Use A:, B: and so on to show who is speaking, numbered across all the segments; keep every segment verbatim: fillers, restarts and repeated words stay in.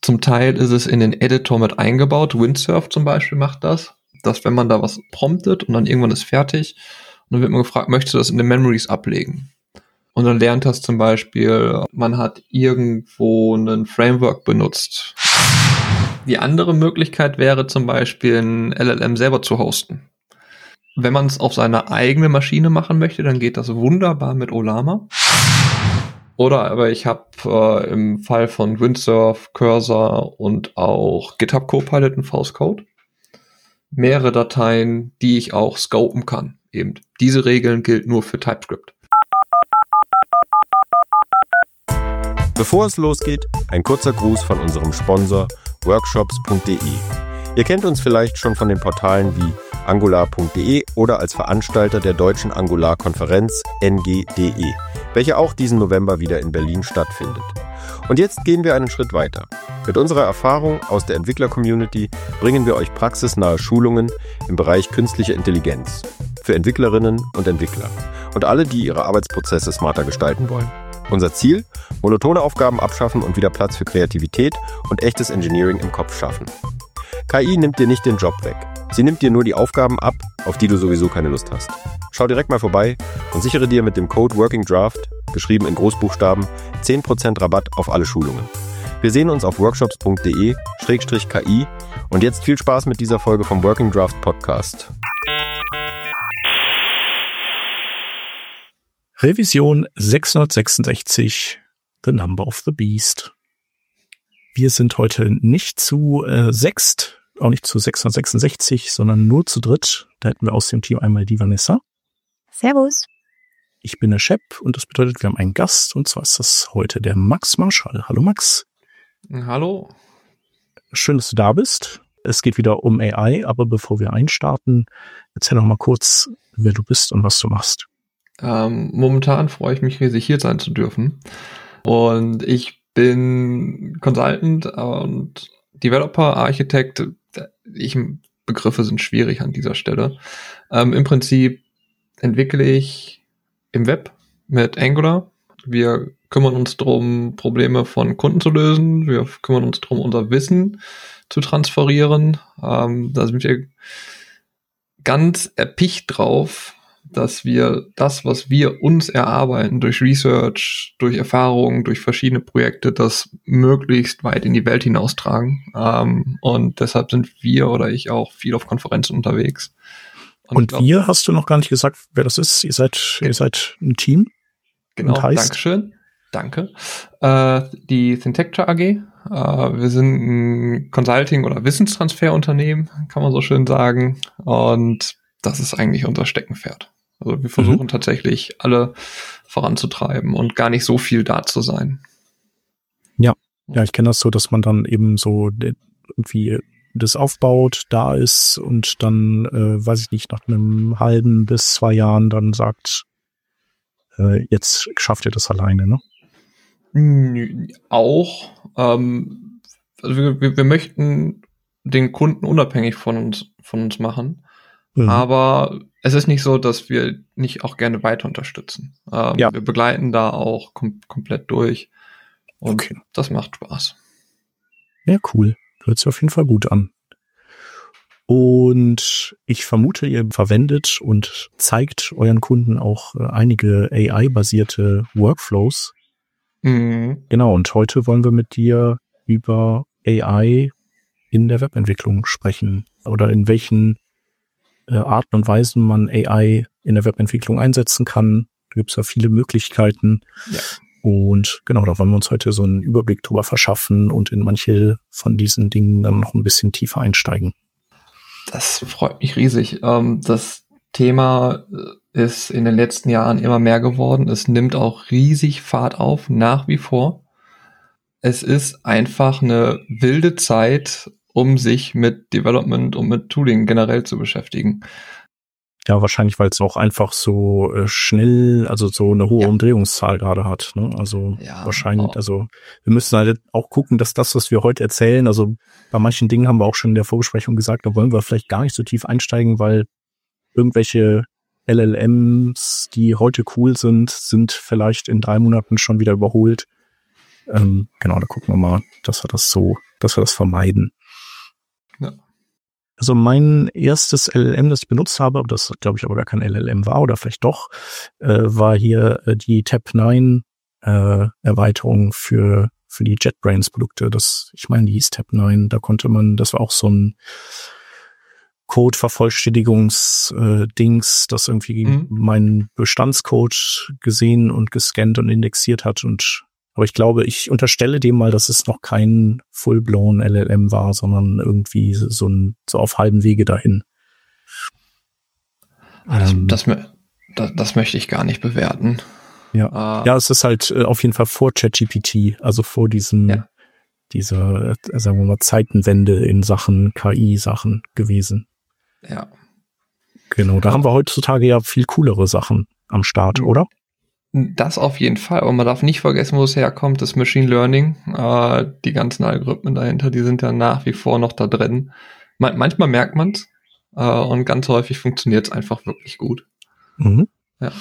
A: Zum Teil ist es in den Editor mit eingebaut. Windsurf zum Beispiel macht das, dass wenn man da was promptet und dann irgendwann ist fertig und dann wird man gefragt, möchtest du das in den Memories ablegen? Und dann lernt das zum Beispiel, man hat irgendwo ein Framework benutzt. Die andere Möglichkeit wäre zum Beispiel ein L L M selber zu hosten. Wenn man es auf seine eigene Maschine machen möchte, dann geht das wunderbar mit Ollama. Oder aber ich habe äh, im Fall von Windsurf, Cursor und auch GitHub Copilot und V S Code mehrere Dateien, die ich auch scopen kann. Eben diese Regeln gilt nur für TypeScript.
B: Bevor es losgeht, ein kurzer Gruß von unserem Sponsor workshops punkt de. Ihr kennt uns vielleicht schon von den Portalen wie angular punkt de oder als Veranstalter der deutschen Angular-Konferenz N G D E, welche auch diesen November wieder in Berlin stattfindet. Und jetzt gehen wir einen Schritt weiter. Mit unserer Erfahrung aus der Entwickler-Community bringen wir euch praxisnahe Schulungen im Bereich künstliche Intelligenz für Entwicklerinnen und Entwickler und alle, die ihre Arbeitsprozesse smarter gestalten wollen. Unser Ziel? Monotone Aufgaben abschaffen und wieder Platz für Kreativität und echtes Engineering im Kopf schaffen. K I nimmt dir nicht den Job weg. Sie nimmt dir nur die Aufgaben ab, auf die du sowieso keine Lust hast. Schau direkt mal vorbei und sichere dir mit dem Code Working Draft, geschrieben in Großbuchstaben, zehn Prozent Rabatt auf alle Schulungen. Wir sehen uns auf workshops punkt de slash K I und jetzt viel Spaß mit dieser Folge vom Working Draft Podcast.
C: Revision sechshundertsechsundsechzig, The Number of the Beast. Wir sind heute nicht zu äh, sechst, auch nicht zu sechshundertsechsundsechzig, sondern nur zu dritt. Da hätten wir aus dem Team einmal die Vanessa.
D: Servus.
C: Ich bin der Shep und das bedeutet, wir haben einen Gast und zwar ist das heute der Max Marschall. Hallo Max.
A: Hallo.
C: Schön, dass du da bist. Es geht wieder um A I, aber bevor wir einstarten, erzähl noch mal kurz, wer du bist und was du machst.
A: Ähm, momentan freue ich mich riesig, hier sein zu dürfen. Und ich bin Consultant und Developer, Architekt. Ich, Begriffe sind schwierig an dieser Stelle. Ähm, Im Prinzip entwickle ich im Web mit Angular. Wir kümmern uns darum, Probleme von Kunden zu lösen. Wir kümmern uns darum, unser Wissen zu transferieren. Ähm, da sind wir ganz erpicht drauf, dass wir das, was wir uns erarbeiten, durch Research, durch Erfahrung, durch verschiedene Projekte, das möglichst weit in die Welt hinaustragen. Ähm, und deshalb sind wir oder ich auch viel auf Konferenzen unterwegs.
C: Und, und glaub, wir, hast du noch gar nicht gesagt, wer das ist? Ihr seid, ihr seid ein Team?
A: Genau, Dankeschön. Danke. Äh, die Syntectra A G. Äh, wir sind ein Consulting- oder Wissenstransferunternehmen, kann man so schön sagen. Und das ist eigentlich unser Steckenpferd. Also wir versuchen mhm. tatsächlich alle voranzutreiben und gar nicht so viel da zu sein.
C: Ja, ja, ich kenne das so, dass man dann eben so irgendwie das aufbaut, da ist und dann, äh, weiß ich nicht, nach einem halben bis zwei Jahren dann sagt, äh, jetzt schafft ihr das alleine, ne?
A: Auch. Ähm, also wir, wir, wir möchten den Kunden unabhängig von uns, von uns machen. Mhm. Aber es ist nicht so, dass wir nicht auch gerne weiter unterstützen. Ähm, ja. Wir begleiten da auch kom- komplett durch. Und okay. Das macht Spaß.
C: Ja, cool. Hört sich auf jeden Fall gut an. Und ich vermute, ihr verwendet und zeigt euren Kunden auch äh, einige A I-basierte Workflows. Mhm. Genau, und heute wollen wir mit dir über A I in der Webentwicklung sprechen. Oder in welchen äh, Arten und Weisen man A I in der Webentwicklung einsetzen kann. Da gibt es ja viele Möglichkeiten. Ja. Und genau, da wollen wir uns heute so einen Überblick drüber verschaffen und in manche von diesen Dingen dann noch ein bisschen tiefer einsteigen.
A: Das freut mich riesig. Das Thema ist in den letzten Jahren immer mehr geworden. Es nimmt auch riesig Fahrt auf, nach wie vor. Es ist einfach eine wilde Zeit, um sich mit Development und mit Tooling generell zu beschäftigen.
C: Ja, wahrscheinlich, weil es auch einfach so äh, schnell, also so eine hohe ja. Umdrehungszahl gerade hat. Ne? Also ja, wahrscheinlich, auch. Also wir müssen halt auch gucken, dass das, was wir heute erzählen, also bei manchen Dingen haben wir auch schon in der Vorbesprechung gesagt, da wollen wir vielleicht gar nicht so tief einsteigen, weil irgendwelche L L Ms, die heute cool sind, sind vielleicht in drei Monaten schon wieder überholt. Ähm, genau, da gucken wir mal, dass wir das so dass wir das vermeiden.
A: Ja.
C: Also mein erstes L L M, das ich benutzt habe, das glaube ich aber gar kein L L M war oder vielleicht doch, äh, war hier äh, die Tab neun äh, Erweiterung für für die JetBrains Produkte. Das, ich meine, die hieß Tab neun. Da konnte man, das war auch so ein Code-Vervollständigungs-Dings, das irgendwie mhm. meinen Bestandscode gesehen und gescannt und indexiert hat. Und aber ich glaube, ich unterstelle dem mal, dass es noch kein full-blown L L M war, sondern irgendwie so ein so auf halbem Wege dahin.
A: Das, ähm, das, das, das möchte ich gar nicht bewerten.
C: Ja, ah. ja, es ist halt äh, auf jeden Fall vor ChatGPT, also vor diesem, ja. dieser, äh, sagen wir mal, Zeitenwende in Sachen K I-Sachen gewesen.
A: Ja.
C: Genau, da ja. haben wir heutzutage ja viel coolere Sachen am Start, oder?
A: Das auf jeden Fall, aber man darf nicht vergessen, wo es herkommt, das Machine Learning, äh, die ganzen Algorithmen dahinter, die sind ja nach wie vor noch da drin. Man- manchmal merkt man es äh, und ganz häufig funktioniert es einfach wirklich gut.
C: Mhm.
A: Ja.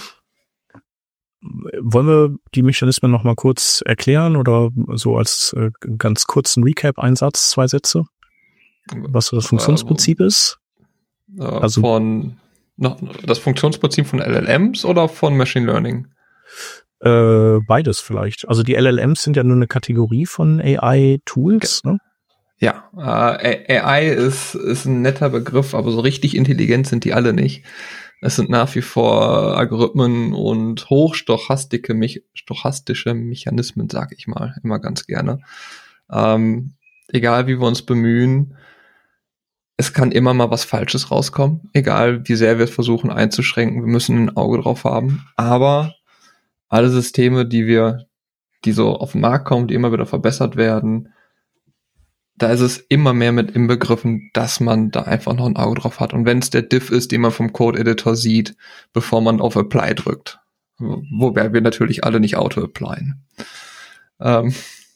C: Wollen wir die Mechanismen noch mal kurz erklären oder so als äh, ganz kurzen Recap, ein Satz, zwei Sätze? Was so das Funktionsprinzip äh, ist?
A: Äh, also von noch, das Funktionsprinzip von L L Ms oder von Machine Learning?
C: Äh, beides vielleicht. Also die L L Ms sind ja nur eine Kategorie von A I-Tools, okay. ne?
A: Ja, äh, A I ist, ist ein netter Begriff, aber so richtig intelligent sind die alle nicht. Es sind nach wie vor Algorithmen und hochstochastische Mich- stochastische Mechanismen, sage ich mal, immer ganz gerne. Ähm, egal wie wir uns bemühen, es kann immer mal was Falsches rauskommen. Egal wie sehr wir es versuchen einzuschränken, wir müssen ein Auge drauf haben. Aber alle Systeme, die wir, die so auf den Markt kommen, die immer wieder verbessert werden, da ist es immer mehr mit inbegriffen, dass man da einfach noch ein Auge drauf hat. Und wenn es der Diff ist, den man vom Code-Editor sieht, bevor man auf Apply drückt. Wobei wir natürlich alle nicht Auto-Applyen. Ähm,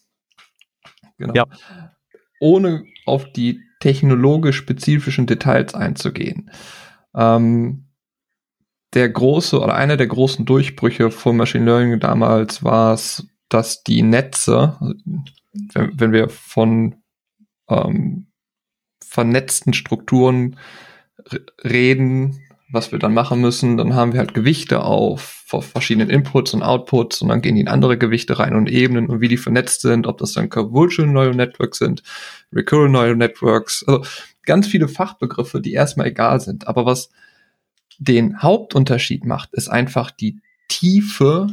A: genau.
C: Ja.
A: Ohne auf die technologisch-spezifischen Details einzugehen. Ähm, der große oder einer der großen Durchbrüche von Machine Learning damals war es, dass die Netze, wenn, wenn wir von ähm, vernetzten Strukturen r- reden, was wir dann machen müssen, dann haben wir halt Gewichte auf, auf verschiedenen Inputs und Outputs und dann gehen die in andere Gewichte rein und Ebenen und wie die vernetzt sind, ob das dann Convolutional Neural Networks sind, Recurrent Neural Networks, also ganz viele Fachbegriffe, die erstmal egal sind. Aber was den Hauptunterschied macht, ist einfach die Tiefe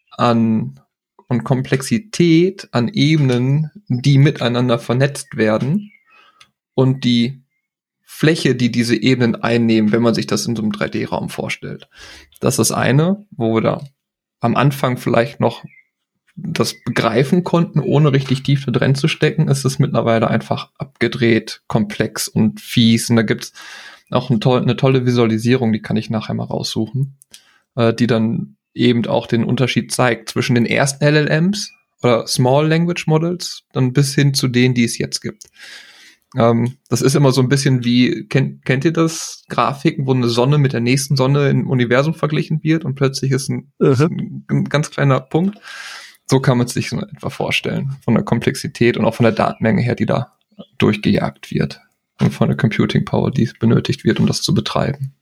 A: an und Komplexität an Ebenen, die miteinander vernetzt werden und die Fläche, die diese Ebenen einnehmen, wenn man sich das in so einem drei D-Raum vorstellt. Das ist das eine, wo wir da am Anfang vielleicht noch das begreifen konnten, ohne richtig tief da drin zu stecken, ist es mittlerweile einfach abgedreht, komplex und fies. Und da gibt's auch eine tolle, eine tolle Visualisierung, die kann ich nachher mal raussuchen, äh, die dann eben auch den Unterschied zeigt zwischen den ersten L L Ms oder Small Language Models dann bis hin zu denen, die es jetzt gibt. Ähm, das ist immer so ein bisschen wie, kennt, kennt ihr das? Grafiken, wo eine Sonne mit der nächsten Sonne im Universum verglichen wird und plötzlich ist ein, uh-huh. ist ein, ein ganz kleiner Punkt. So kann man es sich so etwa vorstellen. Von der Komplexität und auch von der Datenmenge her, die da durchgejagt wird. Und von der Computing Power, die benötigt wird, um das zu betreiben.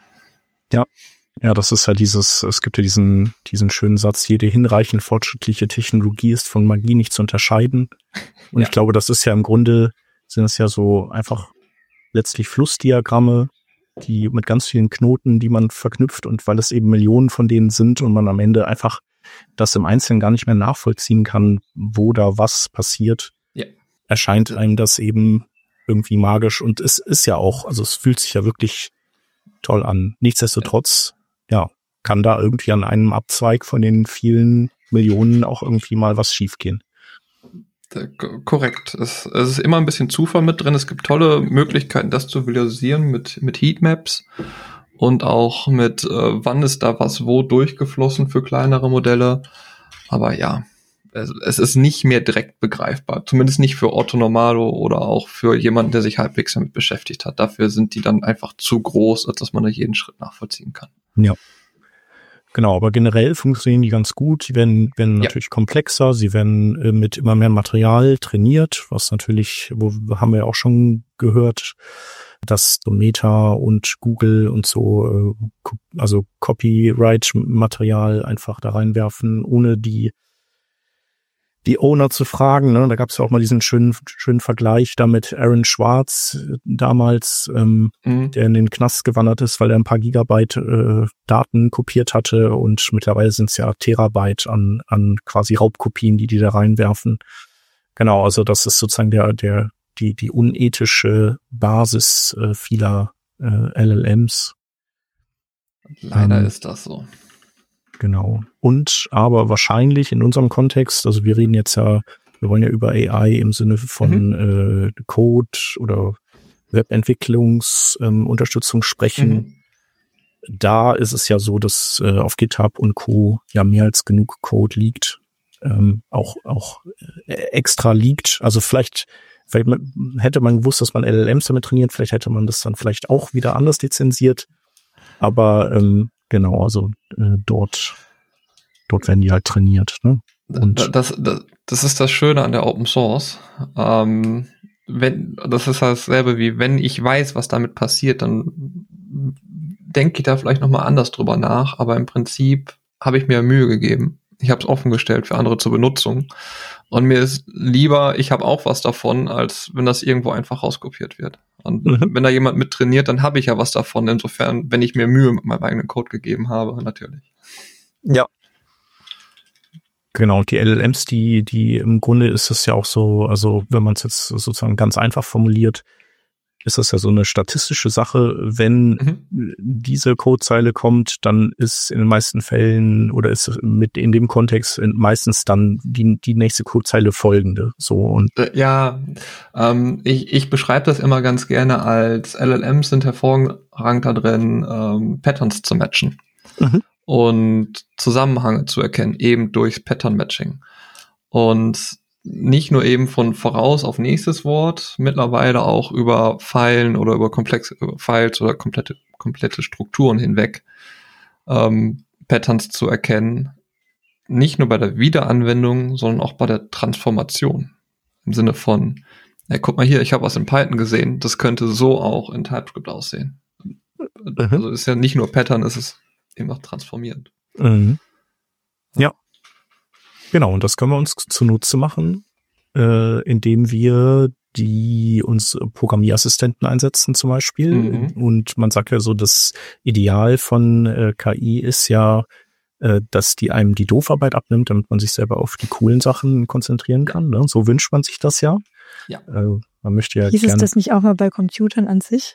C: Ja. Ja, das ist ja dieses, es gibt ja diesen, diesen schönen Satz, jede hinreichend fortschrittliche Technologie ist von Magie nicht zu unterscheiden. Und ja. ich glaube, das ist ja im Grunde, sind es ja so einfach letztlich Flussdiagramme, die mit ganz vielen Knoten, die man verknüpft und weil es eben Millionen von denen sind und man am Ende einfach das im Einzelnen gar nicht mehr nachvollziehen kann, wo da was passiert,
A: ja.
C: erscheint einem das eben irgendwie magisch und es ist ja auch, also es fühlt sich ja wirklich toll an. Nichtsdestotrotz, ja, kann da irgendwie an einem Abzweig von den vielen Millionen auch irgendwie mal was schiefgehen.
A: Korrekt. Es, es ist immer ein bisschen Zufall mit drin. Es gibt tolle Möglichkeiten, das zu visualisieren mit, mit Heatmaps und auch mit, äh, wann ist da was wo durchgeflossen für kleinere Modelle. Aber ja, es, es ist nicht mehr direkt begreifbar. Zumindest nicht für Otto Normalo oder auch für jemanden, der sich halbwegs damit beschäftigt hat. Dafür sind die dann einfach zu groß, als dass man da jeden Schritt nachvollziehen kann.
C: Ja. Genau, aber generell funktionieren die ganz gut. Sie werden, werden
A: Ja.
C: natürlich komplexer, sie werden äh, mit immer mehr Material trainiert, was natürlich, wo haben wir ja auch schon gehört, dass so Meta und Google und so, äh, ko- also Copyright-Material einfach da reinwerfen, ohne die die Owner zu fragen. Ne? Da gab es ja auch mal diesen schönen schönen Vergleich da mit Aaron Schwartz äh, damals, ähm,
A: Mhm.
C: der in den Knast gewandert ist, weil er ein paar Gigabyte äh, Daten kopiert hatte, und mittlerweile sind es ja Terabyte an an quasi Raubkopien, die die da reinwerfen. Genau, also das ist sozusagen der der die die unethische Basis äh, vieler äh, L L Ms.
A: Leider
C: Ähm,
A: ist das so.
C: Genau. Und aber wahrscheinlich in unserem Kontext, also wir reden jetzt ja, wir wollen ja über A I im Sinne von äh, Code oder Webentwicklungsunterstützung ähm, Unterstützung sprechen.
A: Mhm.
C: Da ist es ja so, dass äh, auf GitHub und Co. ja mehr als genug Code liegt, ähm, auch auch äh, extra liegt. Also vielleicht, vielleicht man- hätte man gewusst, dass man L L Ms damit trainiert, vielleicht hätte man das dann vielleicht auch wieder anders lizenziert. Aber ähm, genau, also äh, dort dort werden die halt trainiert. Ne? Und
A: Das, das, das ist das Schöne an der Open Source. Ähm, wenn, das ist dasselbe wie, wenn ich weiß, was damit passiert, dann denke ich da vielleicht nochmal anders drüber nach, aber im Prinzip habe ich mir Mühe gegeben. Ich habe es offengestellt für andere zur Benutzung. Und mir ist lieber, ich habe auch was davon, als wenn das irgendwo einfach rauskopiert wird. Und
C: Mhm.
A: wenn da jemand mit trainiert, dann habe ich ja was davon. Insofern, wenn ich mir Mühe mit meinem eigenen Code gegeben habe, natürlich.
C: ja. Genau, und die L L Ms, die, die im Grunde ist es ja auch so, also wenn man es jetzt sozusagen ganz einfach formuliert, ist das ja so eine statistische Sache. Wenn
A: Mhm.
C: diese Codezeile kommt, dann ist in den meisten Fällen oder ist mit in dem Kontext meistens dann die, die nächste Codezeile folgende. So und
A: Äh, Ja, ähm, ich, ich beschreibe das immer ganz gerne als L L Ms sind hervorragend da drin, ähm, Patterns zu matchen
C: Mhm.
A: und Zusammenhänge zu erkennen, eben durch Pattern-Matching. Und nicht nur eben von voraus auf nächstes Wort, mittlerweile auch über Pfeilen oder über komplexe über Files oder komplette, komplette Strukturen hinweg ähm, Patterns zu erkennen. Nicht nur bei der Wiederanwendung, sondern auch bei der Transformation. Im Sinne von, ja, guck mal hier, ich habe was in Python gesehen, das könnte so auch in TypeScript aussehen.
C: Mhm.
A: Also ist ja nicht nur Pattern, es ist eben auch transformierend.
C: Mhm. Ja. Genau, und das können wir uns zunutze machen, äh, indem wir die uns Programmierassistenten einsetzen zum Beispiel.
A: Mhm.
C: Und man sagt ja so, das Ideal von äh, K I ist ja, äh, dass die einem die Doofarbeit abnimmt, damit man sich selber auf die coolen Sachen konzentrieren kann. Ne? So wünscht man sich das ja.
A: Ja.
C: Äh, man möchte ja
D: Hieß
C: gerne.
D: es das nicht auch mal bei Computern an sich?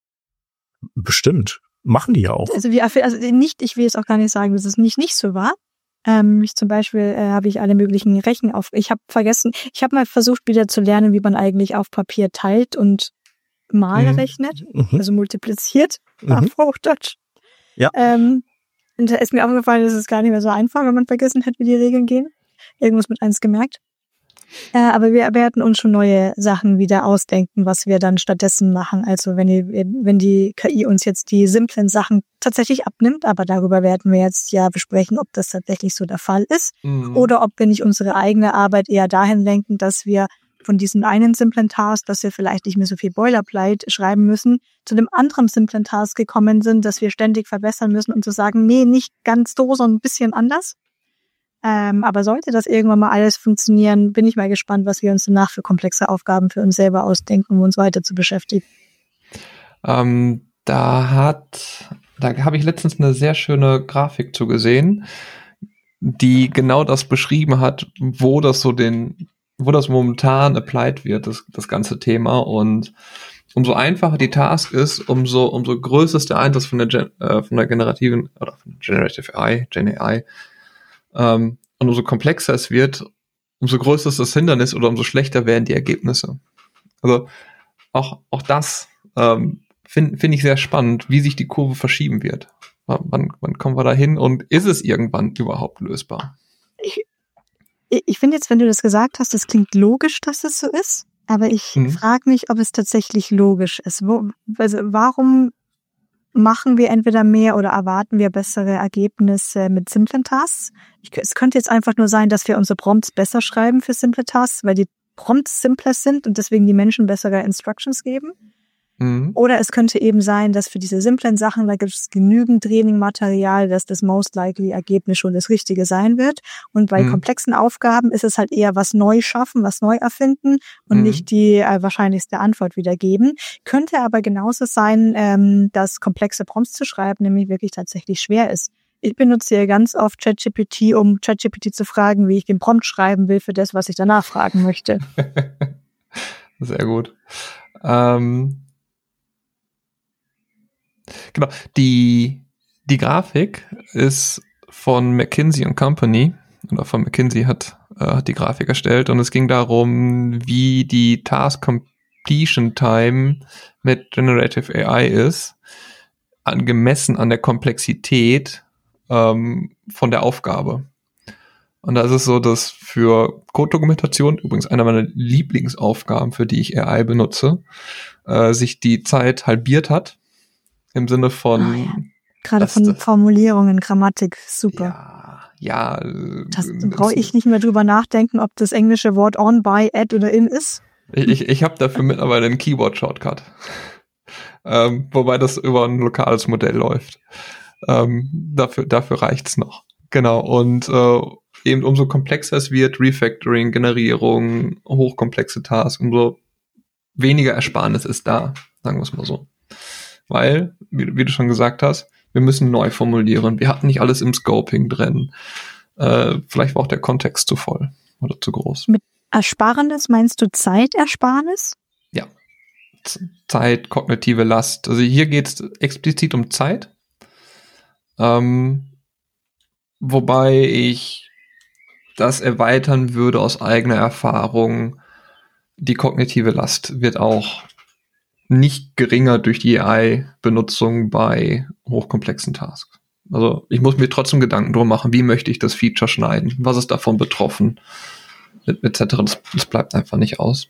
C: Bestimmt. Machen die ja auch.
D: Also, wie, also nicht, ich will jetzt auch gar nicht sagen, dass es nicht, nicht so war. Ähm, ich zum Beispiel äh, habe ich alle möglichen Rechen auf. Ich habe vergessen, ich habe mal versucht wieder zu lernen, wie man eigentlich auf Papier teilt und mal
A: Mhm.
D: rechnet,
C: Mhm.
D: also multipliziert,
C: Mhm.
D: auf Hochdeutsch.
C: Ja.
D: Ähm, und da ist mir aufgefallen, das ist gar nicht mehr so einfach, wenn man vergessen hat, wie die Regeln gehen. Irgendwas mit eins gemerkt. Äh, aber wir werden uns schon neue Sachen wieder ausdenken, was wir dann stattdessen machen. Also wenn die, wenn die K I uns jetzt die simplen Sachen tatsächlich abnimmt, aber darüber werden wir jetzt ja besprechen, ob das tatsächlich so der Fall ist.
A: Mhm.
D: Oder ob wir nicht unsere eigene Arbeit eher dahin lenken, dass wir von diesem einen simplen Task, dass wir vielleicht nicht mehr so viel Boilerplate schreiben müssen, zu dem anderen simplen Task gekommen sind, dass wir ständig verbessern müssen und zu sagen, nee, nicht ganz so, sondern ein bisschen anders. Ähm, aber sollte das irgendwann mal alles funktionieren, bin ich mal gespannt, was wir uns danach für komplexe Aufgaben für uns selber ausdenken, um uns weiter zu beschäftigen.
A: Ähm, da hat, da habe ich letztens eine sehr schöne Grafik zu gesehen, die genau das beschrieben hat, wo das so den, wo das momentan applied wird, das, das ganze Thema. Und umso einfacher die Task ist, umso, umso größer ist der Einsatz von der, Gen, äh, von der generativen, oder von Generative A I, Gen A I. Ähm, und umso komplexer es wird, umso größer ist das Hindernis oder umso schlechter werden die Ergebnisse. Also auch, auch das ähm, finde find ich sehr spannend, wie sich die Kurve verschieben wird. Wann, wann kommen wir da hin und ist es irgendwann überhaupt lösbar?
D: Ich, ich finde jetzt, wenn du das gesagt hast, das klingt logisch, dass es so ist, aber ich
A: Mhm.
D: frage mich, ob es tatsächlich logisch ist. Wo, also warum machen wir entweder mehr oder erwarten wir bessere Ergebnisse mit simplen Tasks. Ich, es könnte jetzt einfach nur sein, dass wir unsere Prompts besser schreiben für simple Tasks, weil die Prompts simpler sind und deswegen die Menschen bessere Instructions geben. Mhm. Oder es könnte eben sein, dass für diese simplen Sachen, da gibt es genügend Trainingmaterial, dass das most likely Ergebnis schon das Richtige sein wird. Und bei mhm. komplexen Aufgaben ist es halt eher was neu schaffen, was neu erfinden und mhm. nicht die äh, wahrscheinlichste Antwort wiedergeben. Könnte aber genauso sein, ähm, dass komplexe Prompts zu schreiben nämlich wirklich tatsächlich schwer ist. Ich benutze hier ganz oft ChatGPT, um ChatGPT zu fragen, wie ich den Prompt schreiben will für das, was ich danach fragen möchte.
A: Sehr gut. Ähm Genau, die, die Grafik ist von McKinsey und Company, oder von McKinsey hat, äh, hat die Grafik erstellt und es ging darum, wie die Task Completion Time mit Generative A I ist, angemessen an der Komplexität ähm, von der Aufgabe. Und da ist es so, dass für Code-Dokumentation, übrigens einer meiner Lieblingsaufgaben, für die ich A I benutze, äh, sich die Zeit halbiert hat. Im Sinne von... Oh, ja.
D: Gerade von das, Formulierungen, Grammatik, super.
A: Ja, ja.
D: Das brauche ich nicht mehr drüber nachdenken, ob das englische Wort on, by, at oder in ist.
A: Ich, ich, ich habe dafür mittlerweile einen Keyboard-Shortcut. ähm, wobei das über ein lokales Modell läuft. Ähm, dafür, dafür reicht's noch. Genau, und äh, eben umso komplexer es wird, Refactoring, Generierung, hochkomplexe Tasks, umso weniger Ersparnis ist da, sagen wir es mal so. Weil, wie, wie du schon gesagt hast, wir müssen neu formulieren. Wir hatten nicht alles im Scoping drin. Äh, vielleicht war auch der Kontext zu voll oder zu groß.
D: Mit Ersparnis meinst du Zeitersparnis?
A: Ja. Z- Zeit, kognitive Last. Also hier geht es explizit um Zeit. Ähm, wobei ich das erweitern würde aus eigener Erfahrung. Die kognitive Last wird auch nicht geringer durch die A I-Benutzung bei hochkomplexen Tasks. Also ich muss mir trotzdem Gedanken drum machen, wie möchte ich das Feature schneiden, was ist davon betroffen, et cetera. Das, das bleibt einfach nicht aus.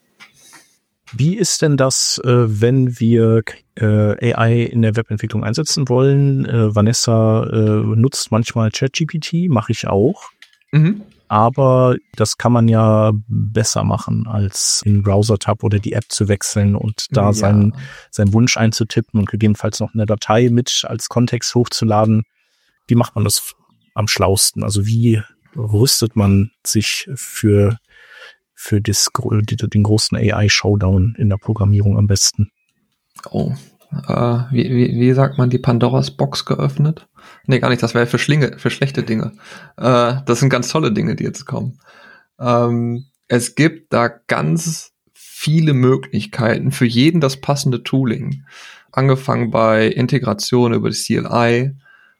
C: Wie ist denn das, äh, wenn wir äh, A I in der Webentwicklung einsetzen wollen? Äh, Vanessa äh, nutzt manchmal ChatGPT, mache ich auch. Mhm. Aber das kann man ja besser machen, als in den Browser-Tab oder die App zu wechseln und da ja. seinen, seinen Wunsch einzutippen und gegebenenfalls noch eine Datei mit als Kontext hochzuladen. Wie macht man das am schlausten? Also wie rüstet man sich für, für das, den großen A I-Showdown in der Programmierung am besten?
A: Oh, äh, wie, wie, wie sagt man, die Pandoras Box geöffnet? Nee, gar nicht, das wäre für Schlinge, für schlechte Dinge. Äh, das sind ganz tolle Dinge, die jetzt kommen. Ähm, es gibt da ganz viele Möglichkeiten, für jeden das passende Tooling. Angefangen bei Integration über die C L I,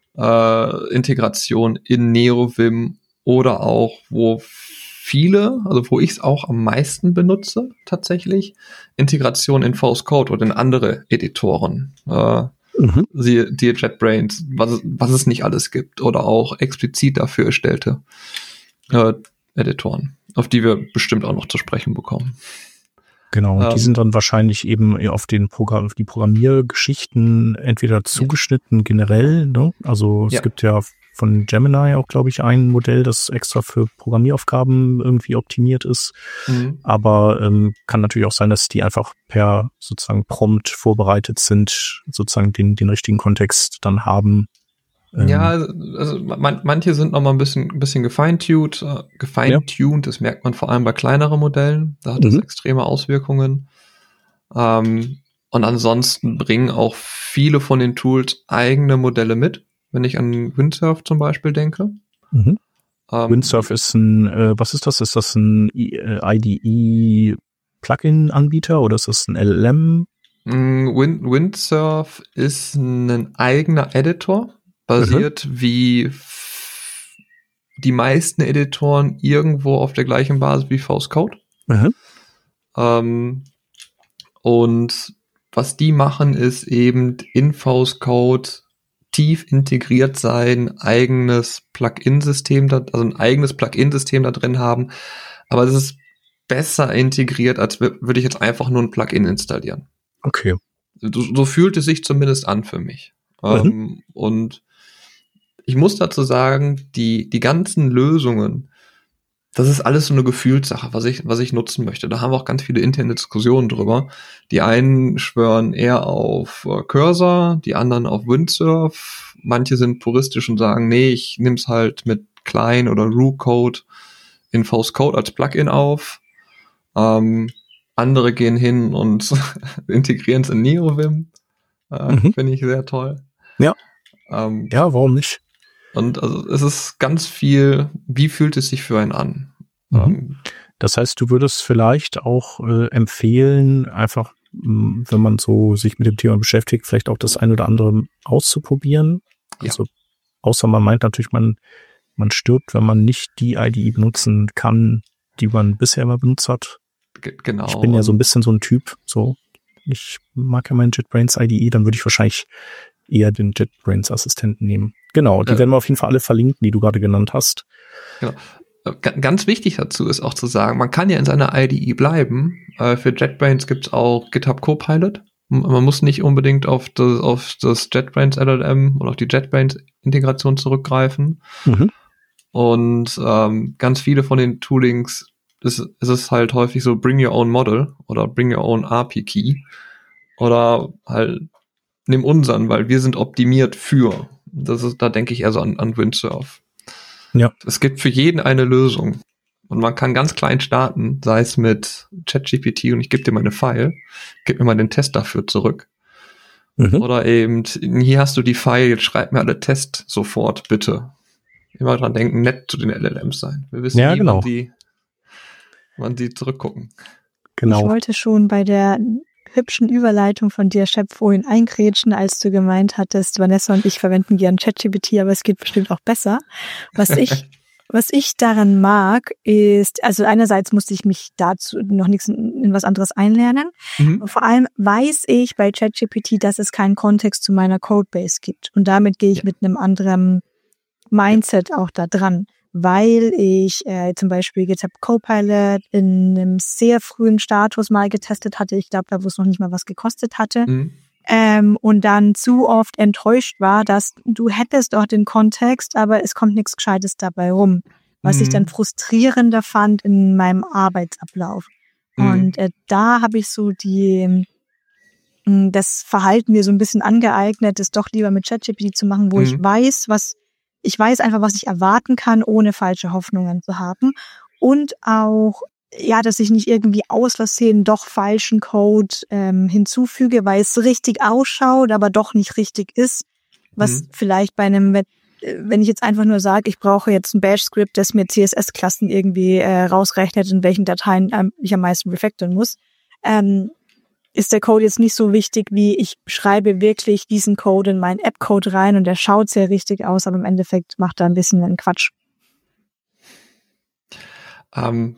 A: äh, Integration in NeoVim oder auch, wo viele, also wo ich es auch am meisten benutze, tatsächlich, Integration in VS Code oder in andere Editoren. Äh, Mhm. Siehe dir JetBrains, was, was es nicht alles gibt, oder auch explizit dafür erstellte äh, Editoren, auf die wir bestimmt auch noch zu sprechen bekommen.
C: Genau, und ähm, die sind dann wahrscheinlich eben auf den Programm, auf die Programmiergeschichten entweder zugeschnitten ja. generell, ne? Also es ja. gibt ja von Gemini auch, glaube ich, ein Modell, das extra für Programmieraufgaben irgendwie optimiert ist. Mhm. Aber ähm, kann natürlich auch sein, dass die einfach per sozusagen Prompt vorbereitet sind, sozusagen den, den richtigen Kontext dann haben.
A: Ähm, ja, also man, manche sind noch mal ein bisschen, ein bisschen gefeintuned, äh, gefeintuned, ja. Das merkt man vor allem bei kleineren Modellen. Da hat es mhm. extreme Auswirkungen. Ähm, und ansonsten bringen auch viele von den Tools eigene Modelle mit. Wenn ich an Windsurf zum Beispiel denke.
C: Mhm. Ähm, Windsurf ist ein, äh, was ist das? Ist das ein I D E-Plugin-Anbieter oder ist das ein L L M?
A: Wind, Windsurf ist ein eigener Editor, basiert mhm. wie f- die meisten Editoren irgendwo auf der gleichen Basis wie VS Code. Mhm. Ähm, und was die machen, ist eben in VS Code tief integriert sein, eigenes Plugin-System, da, also ein eigenes Plugin-System da drin haben, aber es ist besser integriert, als w- würde ich jetzt einfach nur ein Plugin installieren.
C: Okay.
A: So, so fühlt es sich zumindest an für mich. Mhm. Ähm, und ich muss dazu sagen, die, die ganzen Lösungen, das ist alles so eine Gefühlssache, was ich, was ich nutzen möchte. Da haben wir auch ganz viele interne Diskussionen drüber. Die einen schwören eher auf äh, Cursor, die anderen auf Windsurf. Manche sind puristisch und sagen, nee, ich nehm's halt mit Klein oder Roo-Code in V S Code als Plugin auf. Ähm, andere gehen hin und integrieren es in NeoVim. Äh, mhm. Finde ich sehr toll.
C: Ja. Ähm, ja, warum nicht?
A: Und also es ist ganz viel, wie fühlt es sich für einen an?
C: Mhm. Ähm, das heißt, du würdest vielleicht auch äh, empfehlen, einfach, mh, wenn man so sich mit dem Thema beschäftigt, vielleicht auch das ein oder andere auszuprobieren.
A: Ja.
C: Also, außer man meint natürlich, man, man stirbt, wenn man nicht die I D E benutzen kann, die man bisher immer benutzt hat.
A: G- genau.
C: Ich bin ja so ein bisschen so ein Typ, so, ich mag ja meinen JetBrains I D E, dann würde ich wahrscheinlich eher den JetBrains Assistenten nehmen. Genau, die äh, werden wir auf jeden Fall alle verlinken, die du gerade genannt hast.
A: Genau. G- ganz wichtig dazu ist auch zu sagen, man kann ja in seiner I D E bleiben. Äh, für JetBrains gibt es auch GitHub Copilot. Man muss nicht unbedingt auf das, auf das JetBrains L L M oder auf die JetBrains-Integration zurückgreifen.
C: Mhm.
A: Und ähm, ganz viele von den Toolings ist, ist es halt häufig so bring your own model oder bring your own A P I Key oder halt nimm unseren, weil wir sind optimiert für. Das ist, da denke ich eher so an, an Windsurf.
C: Ja.
A: Es gibt für jeden eine Lösung. Und man kann ganz klein starten, sei es mit ChatGPT und ich gebe dir meine File, gib mir mal den Test dafür zurück. Mhm. Oder eben, hier hast du die File, jetzt schreib mir alle Tests sofort, bitte. Immer dran denken, nett zu den L L Ms sein. Wir wissen
C: ja,
A: nie,
C: genau.
A: wann die, wann die zurückgucken.
C: Genau.
D: Ich wollte schon bei der hübschen Überleitung von dir, Shep, vorhin eingrätschen, als du gemeint hattest, Vanessa und ich verwenden gern ChatGPT, aber es geht bestimmt auch besser. Was ich, was ich daran mag, ist, also einerseits musste ich mich dazu noch nichts in, in was anderes einlernen. Mhm. Vor allem weiß ich bei ChatGPT, dass es keinen Kontext zu meiner Codebase gibt. Und damit gehe ich ja. mit einem anderen Mindset auch da dran. Weil ich äh, zum Beispiel GitHub Copilot in einem sehr frühen Status mal getestet hatte. Ich glaube, da wo es noch nicht mal was gekostet hatte. Mhm. Ähm, und dann zu oft enttäuscht war, dass du hättest auch den Kontext, aber es kommt nichts Gescheites dabei rum. Was mhm. ich dann frustrierender fand in meinem Arbeitsablauf. Mhm. Und äh, da habe ich so die das Verhalten mir so ein bisschen angeeignet, es doch lieber mit ChatGPT zu machen, wo mhm. ich weiß, was Ich weiß einfach, was ich erwarten kann, ohne falsche Hoffnungen zu haben. Und auch, ja, dass ich nicht irgendwie aus Versehen doch falschen Code ähm, hinzufüge, weil es richtig ausschaut, aber doch nicht richtig ist. Was mhm. vielleicht bei einem, wenn ich jetzt einfach nur sage, ich brauche jetzt ein Bash-Script, das mir C S S-Klassen irgendwie äh, rausrechnet, in welchen Dateien ähm, ich am meisten refactoren muss, ähm, ist der Code jetzt nicht so wichtig, wie ich schreibe wirklich diesen Code in meinen App-Code rein und der schaut sehr richtig aus, aber im Endeffekt macht er ein bisschen einen Quatsch.
A: Ähm,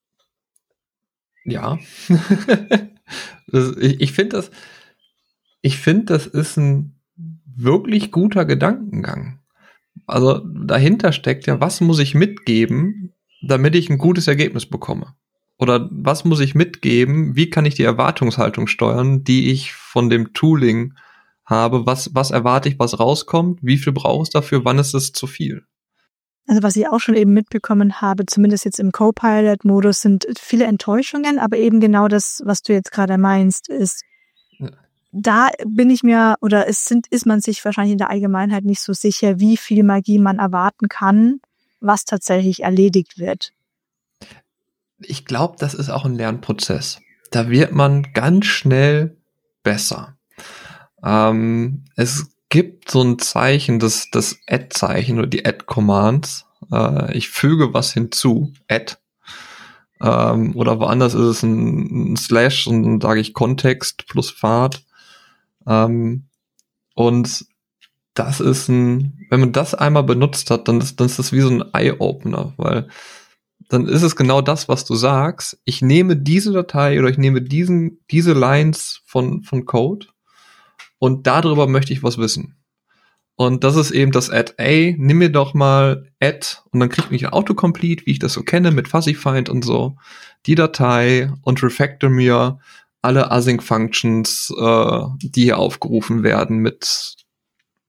A: ja. das, ich ich finde das, ich finde, das ist ein wirklich guter Gedankengang. Also dahinter steckt ja, was muss ich mitgeben, damit ich ein gutes Ergebnis bekomme? Oder was muss ich mitgeben? Wie kann ich die Erwartungshaltung steuern, die ich von dem Tooling habe? Was, was erwarte ich, was rauskommt? Wie viel brauche ich dafür? Wann ist es zu viel?
D: Also was ich auch schon eben mitbekommen habe, zumindest jetzt im Copilot-Modus, sind viele Enttäuschungen, aber eben genau das, was du jetzt gerade meinst, ist, ja. da bin ich mir, oder es sind, ist man sich wahrscheinlich in der Allgemeinheit nicht so sicher, wie viel Magie man erwarten kann, was tatsächlich erledigt wird.
A: Ich glaube, das ist auch ein Lernprozess. Da wird man ganz schnell besser. Ähm, es gibt so ein Zeichen, das, das Add-Zeichen oder die Add-Commands. Äh, ich füge was hinzu, Add. Ähm, oder woanders ist es ein, ein Slash und dann sage ich Kontext plus Pfad. Ähm, und das ist ein, wenn man das einmal benutzt hat, dann ist, dann ist das wie so ein Eye-Opener, weil dann ist es genau das, was du sagst. Ich nehme diese Datei oder ich nehme diesen, diese Lines von, von Code und darüber möchte ich was wissen. Und das ist eben das Add. Ey, nimm mir doch mal Add und dann kriegt mich ein Autocomplete, wie ich das so kenne, mit FuzzyFind und so, die Datei und refactor mir alle Async Functions, äh, die hier aufgerufen werden mit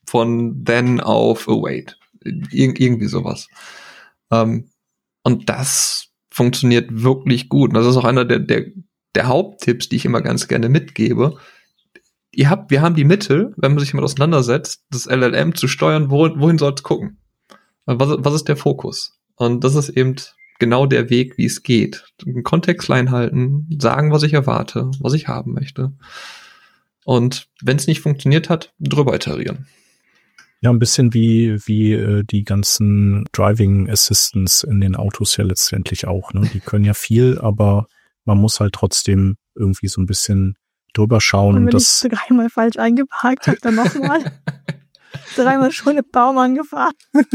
A: von then auf await. Ir- irgendwie sowas. Ähm, und das funktioniert wirklich gut. Und das ist auch einer der, der, der Haupttipps, die ich immer ganz gerne mitgebe. Ihr habt, wir haben die Mittel, wenn man sich damit auseinandersetzt, das L L M zu steuern, wohin, wohin soll es gucken? Was, was ist der Fokus? Und das ist eben genau der Weg, wie es geht. Den Kontext klein halten, sagen, was ich erwarte, was ich haben möchte. Und wenn es nicht funktioniert hat, drüber iterieren.
C: Ja, ein bisschen wie wie äh, die ganzen Driving Assistants in den Autos ja letztendlich auch. Ne? Die können ja viel, aber man muss halt trotzdem irgendwie so ein bisschen drüber schauen.
D: Und wenn
C: dass
D: ich dreimal falsch eingeparkt habe, dann nochmal. Dreimal schon im Baum angefahren.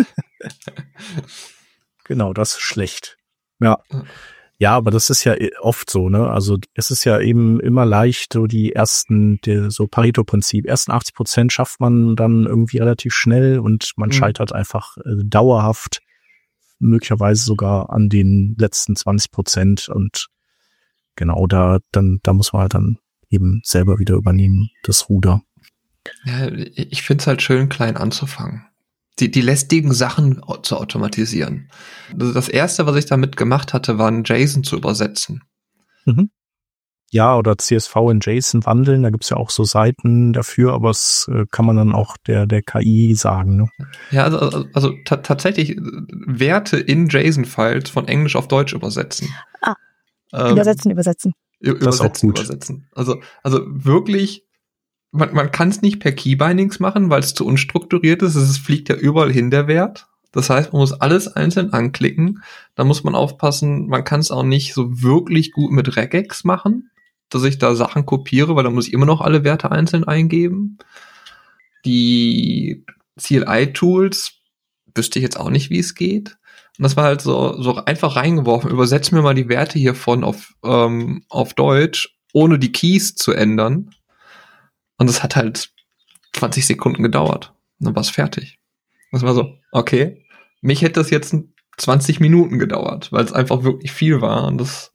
C: Genau, das ist schlecht. Ja. Ja, aber das ist ja oft so, ne? Also es ist ja eben immer leicht, so die ersten, die, so Pareto-Prinzip, ersten achtzig Prozent schafft man dann irgendwie relativ schnell und man mhm. scheitert einfach äh, dauerhaft, möglicherweise sogar an den letzten zwanzig Prozent und genau da, dann, da muss man halt dann eben selber wieder übernehmen, das Ruder.
A: Ja, ich finde es halt schön, klein anzufangen. Die, die lästigen Sachen zu automatisieren. Also das erste, was ich damit gemacht hatte, war ein JSON zu übersetzen.
C: Mhm. Ja, oder C S V in JSON wandeln, da gibt's ja auch so Seiten dafür, aber es äh, kann man dann auch der der K I sagen. Ne?
A: Ja, also, also, also t- tatsächlich Werte in JSON-Files von Englisch auf Deutsch übersetzen.
D: Ah,
A: ähm,
D: übersetzen, übersetzen.
A: Übersetzen,
C: das ist auch gut.
A: Übersetzen. Also, also wirklich, man, man kann es nicht per Keybindings machen, weil es zu unstrukturiert ist. Es fliegt ja überall hin, der Wert. Das heißt, man muss alles einzeln anklicken. Da muss man aufpassen, man kann es auch nicht so wirklich gut mit Regex machen, dass ich da Sachen kopiere, weil da muss ich immer noch alle Werte einzeln eingeben. Die C L I-Tools wüsste ich jetzt auch nicht, wie es geht. Und das war halt so, so einfach reingeworfen. Übersetz mir mal die Werte hiervon auf, ähm, auf Deutsch, ohne die Keys zu ändern. Und das hat halt zwanzig Sekunden gedauert. Und dann war es fertig. Das war so, okay, mich hätte das jetzt zwanzig Minuten gedauert, weil es einfach wirklich viel war. Und das,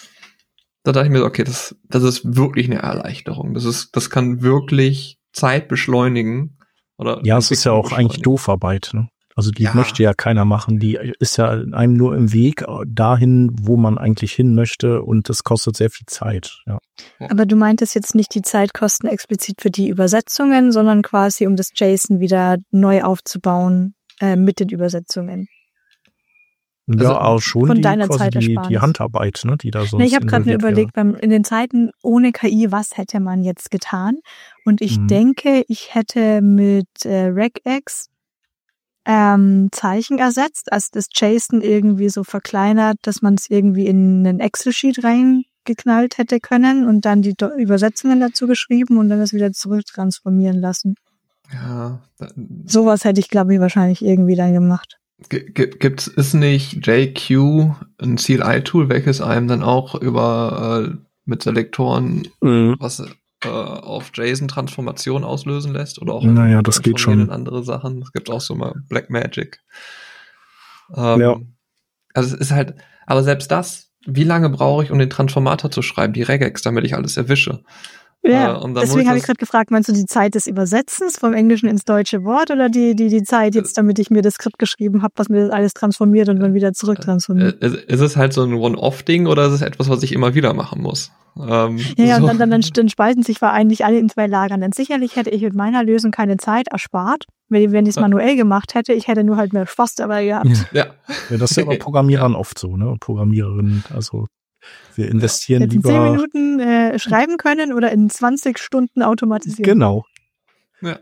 A: da dachte ich mir so, okay, das, das ist wirklich eine Erleichterung. Das ist, das kann wirklich Zeit beschleunigen. Oder
C: ja, es ist ja auch eigentlich Doofarbeit, ne? Also die
A: ja.
C: möchte ja keiner machen. Die ist ja einem nur im Weg dahin, wo man eigentlich hin möchte und das kostet sehr viel Zeit. Ja.
D: Aber du meintest jetzt nicht die Zeitkosten explizit für die Übersetzungen, sondern quasi um das JSON wieder neu aufzubauen äh, mit den Übersetzungen.
C: Ja,
D: also
C: auch schon
D: von
C: die,
D: deiner
C: quasi die,
D: Zeitersparnis.
C: Die Handarbeit, ne, die da sonst
D: Na, ich habe gerade mir überlegt,
C: wäre.
D: beim, in den Zeiten ohne K I, was hätte man jetzt getan? Und ich
C: Mhm.
D: denke, ich hätte mit äh, Regex ähm, Zeichen ersetzt, also das JSON irgendwie so verkleinert, dass man es irgendwie in einen Excel-Sheet reingeknallt hätte können und dann die Do- Übersetzungen dazu geschrieben und dann das wieder zurück transformieren lassen.
A: Ja.
D: Sowas hätte ich, glaube ich, wahrscheinlich irgendwie dann gemacht.
A: G- g- gibt's, ist nicht J Q ein C L I-Tool, welches einem dann auch über äh, mit Selektoren
C: Mhm.
A: was äh, auf JSON-Transformation auslösen lässt? Oder auch
C: Naja, das geht schon.
A: in andere Sachen. Es gibt auch so mal Blackmagic. Ähm,
C: Ja.
A: Also es ist halt, aber selbst das, wie lange brauche ich, um den Transformator zu schreiben, die Regex, damit ich alles erwische?
D: Ja,
A: Äh, und dann muss
D: deswegen habe ich
A: das-
D: gerade gefragt, meinst du die Zeit des Übersetzens vom Englischen ins deutsche Wort oder die die die Zeit jetzt, damit ich mir das Skript geschrieben habe, was mir das alles transformiert und dann wieder zurücktransformiert?
A: Äh, ist es halt so ein One-Off-Ding oder ist es etwas, was ich immer wieder machen muss? Ähm,
D: Ja, ja,
A: so.
D: und dann, dann, dann, dann spalten sich eigentlich alle in zwei Lagern. Denn sicherlich hätte ich mit meiner Lösung keine Zeit erspart, wenn, wenn ich es manuell gemacht hätte. Ich hätte nur halt mehr Spaß dabei gehabt.
A: Ja.
C: Ja, das ist ja bei Programmierern oft so, ne? Und Programmiererinnen, also wir investieren
D: Hätte in
C: lieber.
D: zehn Minuten äh, schreiben können oder in zwanzig Stunden automatisieren.
C: Genau.
A: Ja.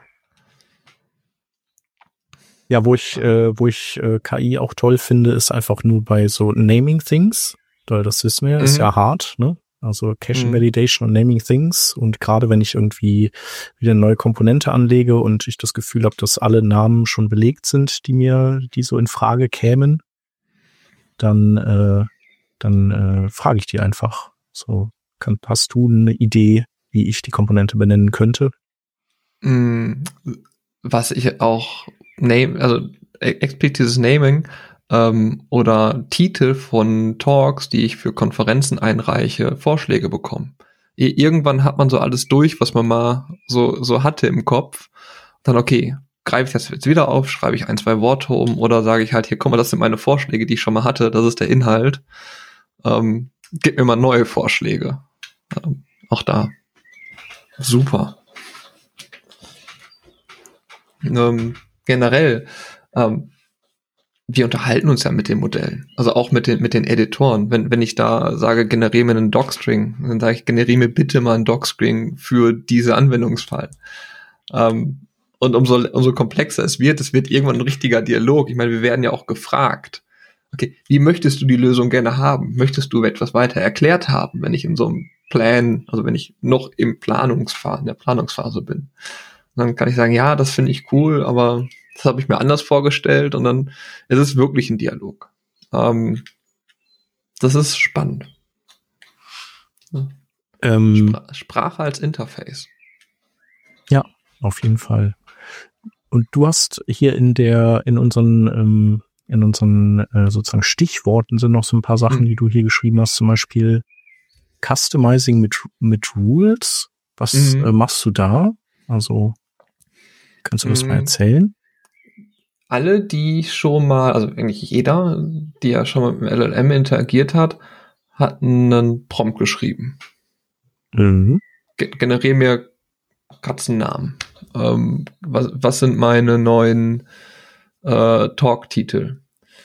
C: Ja, wo ich, äh, wo ich äh, K I auch toll finde, ist einfach nur bei so Naming Things, weil das wissen wir, ist
A: Mhm.
C: ja hart, ne? Also Cache
A: Mhm.
C: Validation und Naming Things und gerade wenn ich irgendwie wieder eine neue Komponente anlege und ich das Gefühl habe, dass alle Namen schon belegt sind, die mir, die so in Frage kämen, dann, äh, dann äh, frage ich die einfach. So, kann, hast du eine Idee, wie ich die Komponente benennen könnte?
A: Mm, Was ich auch name, also e- explizites Naming ähm, oder Titel von Talks, die ich für Konferenzen einreiche, Vorschläge bekommen. I- Irgendwann hat man so alles durch, was man mal so so hatte im Kopf. dann okay, greife ich das jetzt wieder auf, schreibe ich ein, zwei Worte um oder sage ich halt, hier, guck mal, das sind meine Vorschläge, die ich schon mal hatte, das ist der Inhalt. Ähm, gib mir mal neue Vorschläge. Ähm, auch da. Super. Ähm, generell, ähm, wir unterhalten uns ja mit den Modellen, also auch mit den mit den Editoren. Wenn wenn ich da sage, generiere mir einen Docstring, dann sage ich, generiere mir bitte mal einen Docstring für diese Anwendungsfall. Ähm, und umso umso komplexer es wird, es wird irgendwann ein richtiger Dialog. Ich meine, wir werden ja auch gefragt. Okay, wie möchtest du die Lösung gerne haben? Möchtest du etwas weiter erklärt haben, wenn ich in so einem Plan, also wenn ich noch im Planungsphase, in der Planungsphase bin? Und dann kann ich sagen, ja, das finde ich cool, aber das habe ich mir anders vorgestellt und dann ist es wirklich ein Dialog. Ähm, das ist spannend.
C: Ähm,
A: Spra- Sprache als Interface.
C: Ja, auf jeden Fall. Und du hast hier in der, in unseren, ähm, in unseren äh, sozusagen Stichworten sind noch so ein paar Sachen,
A: Mhm.
C: die du hier geschrieben hast, zum Beispiel Customizing mit, mit Rules. Was
A: Mhm.
C: äh, machst du da? Also, kannst du das
A: Mhm.
C: mal erzählen?
A: Alle, die schon mal, also eigentlich jeder, die ja schon mal mit dem L L M interagiert hat, hat einen Prompt geschrieben.
C: Mhm.
A: Ge- generiere mir Katzennamen. Ähm, was, was sind meine neuen äh, Talk-Titel?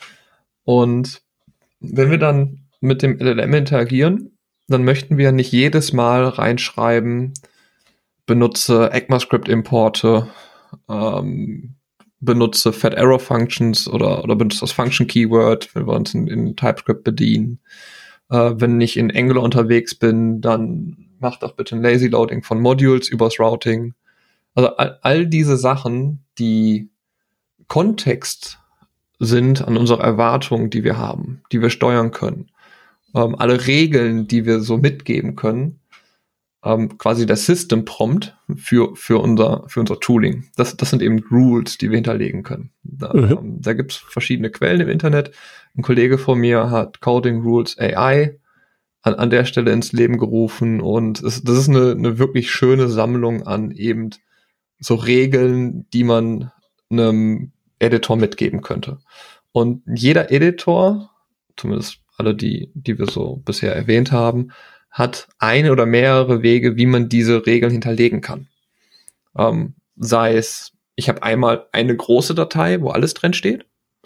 A: Und wenn wir dann mit dem L L M interagieren, dann möchten wir nicht jedes Mal reinschreiben, benutze ECMAScript-Importe, ähm, benutze Fat Arrow Functions oder, oder benutze das Function Keyword, wenn wir uns in, in TypeScript bedienen. Äh, wenn ich in Angular unterwegs bin, dann mach doch bitte ein Lazy Loading von Modules übers Routing. Also all, all diese Sachen, die Kontext sind an unserer Erwartung, die wir haben, die wir steuern können. Ähm, alle Regeln, die wir so mitgeben können, ähm, quasi der System Prompt für, für unser, für unser Tooling. Das, das sind eben Rules, die wir hinterlegen können. Da,
C: Mhm.
A: ähm, da gibt's verschiedene Quellen im Internet. Ein Kollege von mir hat Coding Rules A I an, an der Stelle ins Leben gerufen und es, das ist eine, eine wirklich schöne Sammlung an eben so Regeln, die man einem Editor mitgeben könnte. Und jeder Editor, zumindest alle, die, die wir so bisher erwähnt haben, hat eine oder mehrere Wege, wie man diese Regeln hinterlegen kann. Ähm, sei es, ich habe einmal eine große Datei, wo alles drin steht,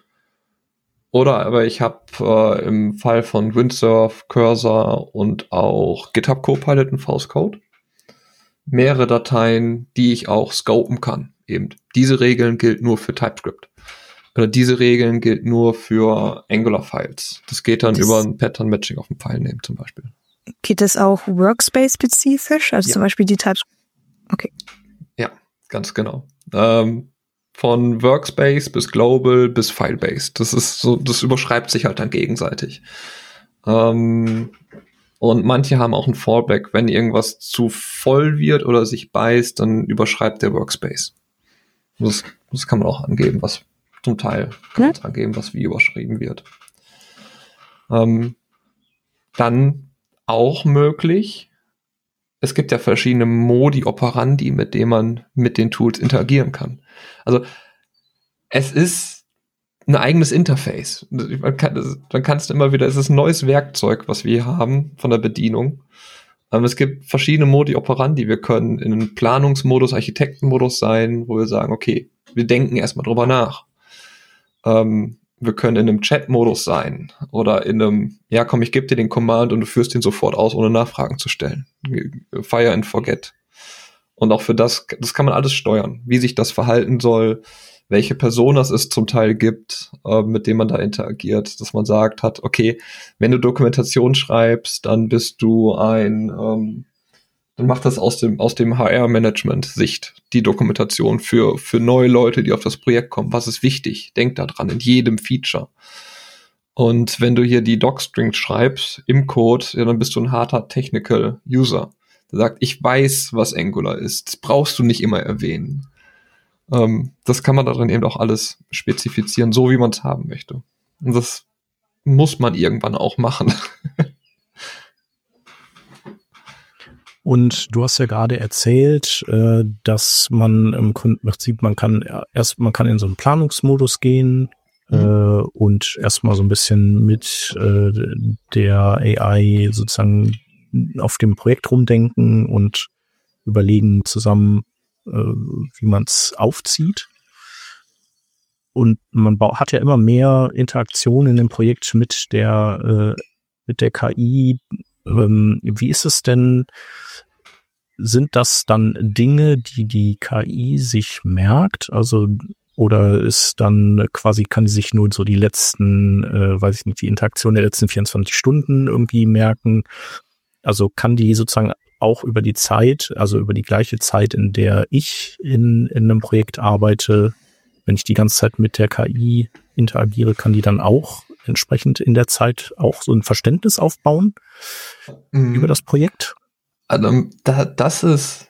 A: oder aber ich habe äh, im Fall von Windsurf, Cursor und auch GitHub Copilot und V S Code mehrere Dateien, die ich auch scopen kann. Eben diese Regeln gilt nur für TypeScript. Oder diese Regeln gilt nur für Angular-Files. Das geht dann
D: Das
A: über ein Pattern-Matching auf dem File-Name zum Beispiel.
D: Geht es auch Workspace-spezifisch? Also
A: Ja.
D: zum Beispiel die TypeScript. Okay.
A: Ja, ganz genau. Ähm, von Workspace bis Global bis File-Based. Das ist so, das überschreibt sich halt dann gegenseitig. Ähm, und manche haben auch ein Fallback. Wenn irgendwas zu voll wird oder sich beißt, dann überschreibt der Workspace. Das, das kann man auch angeben, was zum Teil kann man angeben, was wie überschrieben wird. Ähm, dann auch möglich, es gibt ja verschiedene Modi operandi, mit denen man mit den Tools interagieren kann. Also es ist ein eigenes Interface. Man kann, dann kannst du immer wieder, es ist ein neues Werkzeug, was wir hier haben von der Bedienung. Ähm, es gibt verschiedene Modi operandi. Wir können in einem Planungsmodus, Architektenmodus sein, wo wir sagen, okay, wir denken erstmal drüber nach. Ähm, wir können in einem Chat-Modus sein oder in einem, ja komm, ich gebe dir den Command und du führst ihn sofort aus, ohne Nachfragen zu stellen. Fire and forget. Und auch für das, das kann man alles steuern, wie sich das verhalten soll, welche Personas es zum Teil gibt, äh, mit denen man da interagiert, dass man sagt hat, okay, wenn du Dokumentation schreibst, dann bist du ein, ähm, dann macht das aus dem, aus dem H R-Management-Sicht die Dokumentation für, für neue Leute, die auf das Projekt kommen. Was ist wichtig? Denk da dran, in jedem Feature. Und wenn du hier die Docstrings schreibst im Code, ja, dann bist du ein harter Technical User. Der sagt, ich weiß, was Angular ist. Das brauchst du nicht immer erwähnen. Ähm, das kann man darin eben auch alles spezifizieren, so wie man es haben möchte. Und das muss man irgendwann auch machen.
C: Und du hast ja gerade erzählt, äh, dass man im Prinzip, man kann erst, man kann in so einen Planungsmodus gehen mhm. äh, und erstmal so ein bisschen mit äh, der A I sozusagen auf dem Projekt rumdenken und überlegen zusammen, äh, wie man es aufzieht. Und man hat ja immer mehr Interaktion in dem Projekt mit der, äh, mit der K I. Ähm, wie ist es denn? Sind das dann Dinge, die die K I sich merkt? Also, oder ist dann quasi, kann sie sich nur so die letzten, äh, weiß ich nicht, die Interaktion der letzten vierundzwanzig Stunden irgendwie merken? Also kann die sozusagen auch über die Zeit, also über die gleiche Zeit, in der ich in, in einem Projekt arbeite, wenn ich die ganze Zeit mit der K I interagiere, kann die dann auch entsprechend in der Zeit auch so ein Verständnis aufbauen mhm. über das Projekt?
A: Also, da, das ist,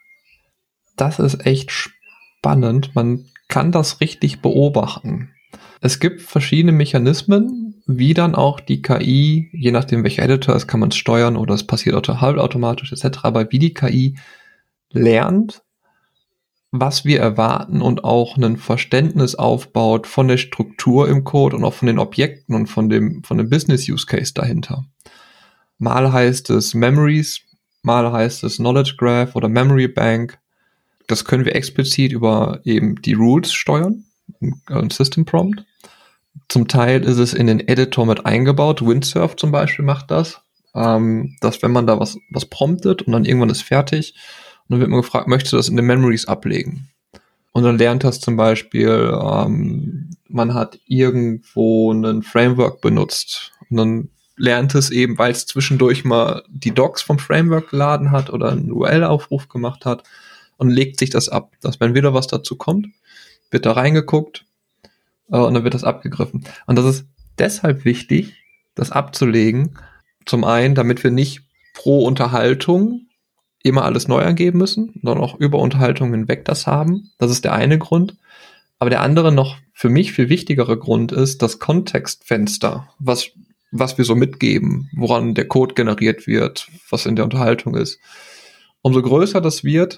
A: das ist echt spannend. Man kann das richtig beobachten. Es gibt verschiedene Mechanismen, wie dann auch die K I, je nachdem welcher Editor ist, kann man es steuern oder es passiert auch halbautomatisch et cetera. Aber wie die K I lernt, was wir erwarten und auch ein Verständnis aufbaut von der Struktur im Code und auch von den Objekten und von dem, von dem Business-Use-Case dahinter. Mal heißt es Memories, mal heißt es Knowledge Graph oder Memory Bank. Das können wir explizit über eben die Rules steuern, ein System Prompt. Zum Teil ist es in den Editor mit eingebaut. Windsurf zum Beispiel macht das, ähm, dass wenn man da was, was promptet und dann irgendwann ist fertig, und dann wird man gefragt, möchtest du das in den Memories ablegen? Und dann lernt das zum Beispiel, ähm, man hat irgendwo ein Framework benutzt und dann lernt es eben, weil es zwischendurch mal die Docs vom Framework geladen hat oder einen U R L-Aufruf gemacht hat und legt sich das ab. Dass wenn wieder was dazu kommt, wird da reingeguckt äh, und dann wird das abgegriffen. Und das ist deshalb wichtig, das abzulegen. Zum einen, damit wir nicht pro Unterhaltung immer alles neu angeben müssen, sondern auch über Unterhaltungen hinweg das haben. Das ist der eine Grund. Aber der andere, noch für mich viel wichtigere Grund ist das Kontextfenster, was, was wir so mitgeben, woran der Code generiert wird, was in der Unterhaltung ist. Umso größer das wird,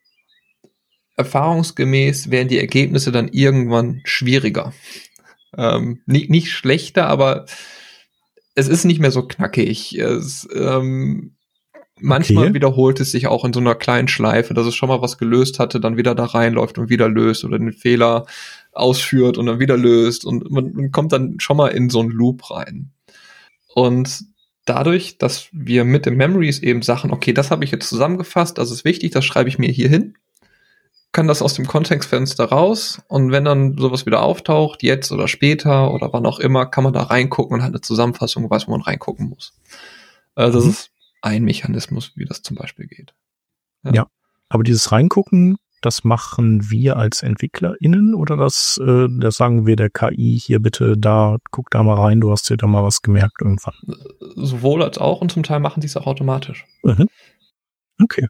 A: erfahrungsgemäß werden die Ergebnisse dann irgendwann schwieriger. Ähm, nicht, nicht schlechter, aber es ist nicht mehr so knackig. Es, ähm, Manchmal okay. wiederholt es sich auch in so einer kleinen Schleife, dass es schon mal was gelöst hatte, dann wieder da reinläuft und wieder löst oder den Fehler ausführt und dann wieder löst und man, man kommt dann schon mal in so einen Loop rein. Und dadurch, dass wir mit den Memories eben sagen, okay, das habe ich jetzt zusammengefasst, das ist wichtig, das schreibe ich mir hier hin, kann das aus dem Kontextfenster raus und wenn dann sowas wieder auftaucht, jetzt oder später oder wann auch immer, kann man da reingucken und hat eine Zusammenfassung, weiß, wo man reingucken muss. Also das mhm. ist ein Mechanismus, wie das zum Beispiel geht.
C: Ja, ja, aber dieses Reingucken, das machen wir als EntwicklerInnen oder das, äh, das sagen wir der K I, hier bitte da, guck da mal rein, du hast dir da mal was gemerkt irgendwann.
A: Sowohl als auch und zum Teil machen die es auch automatisch.
C: Mhm. Okay.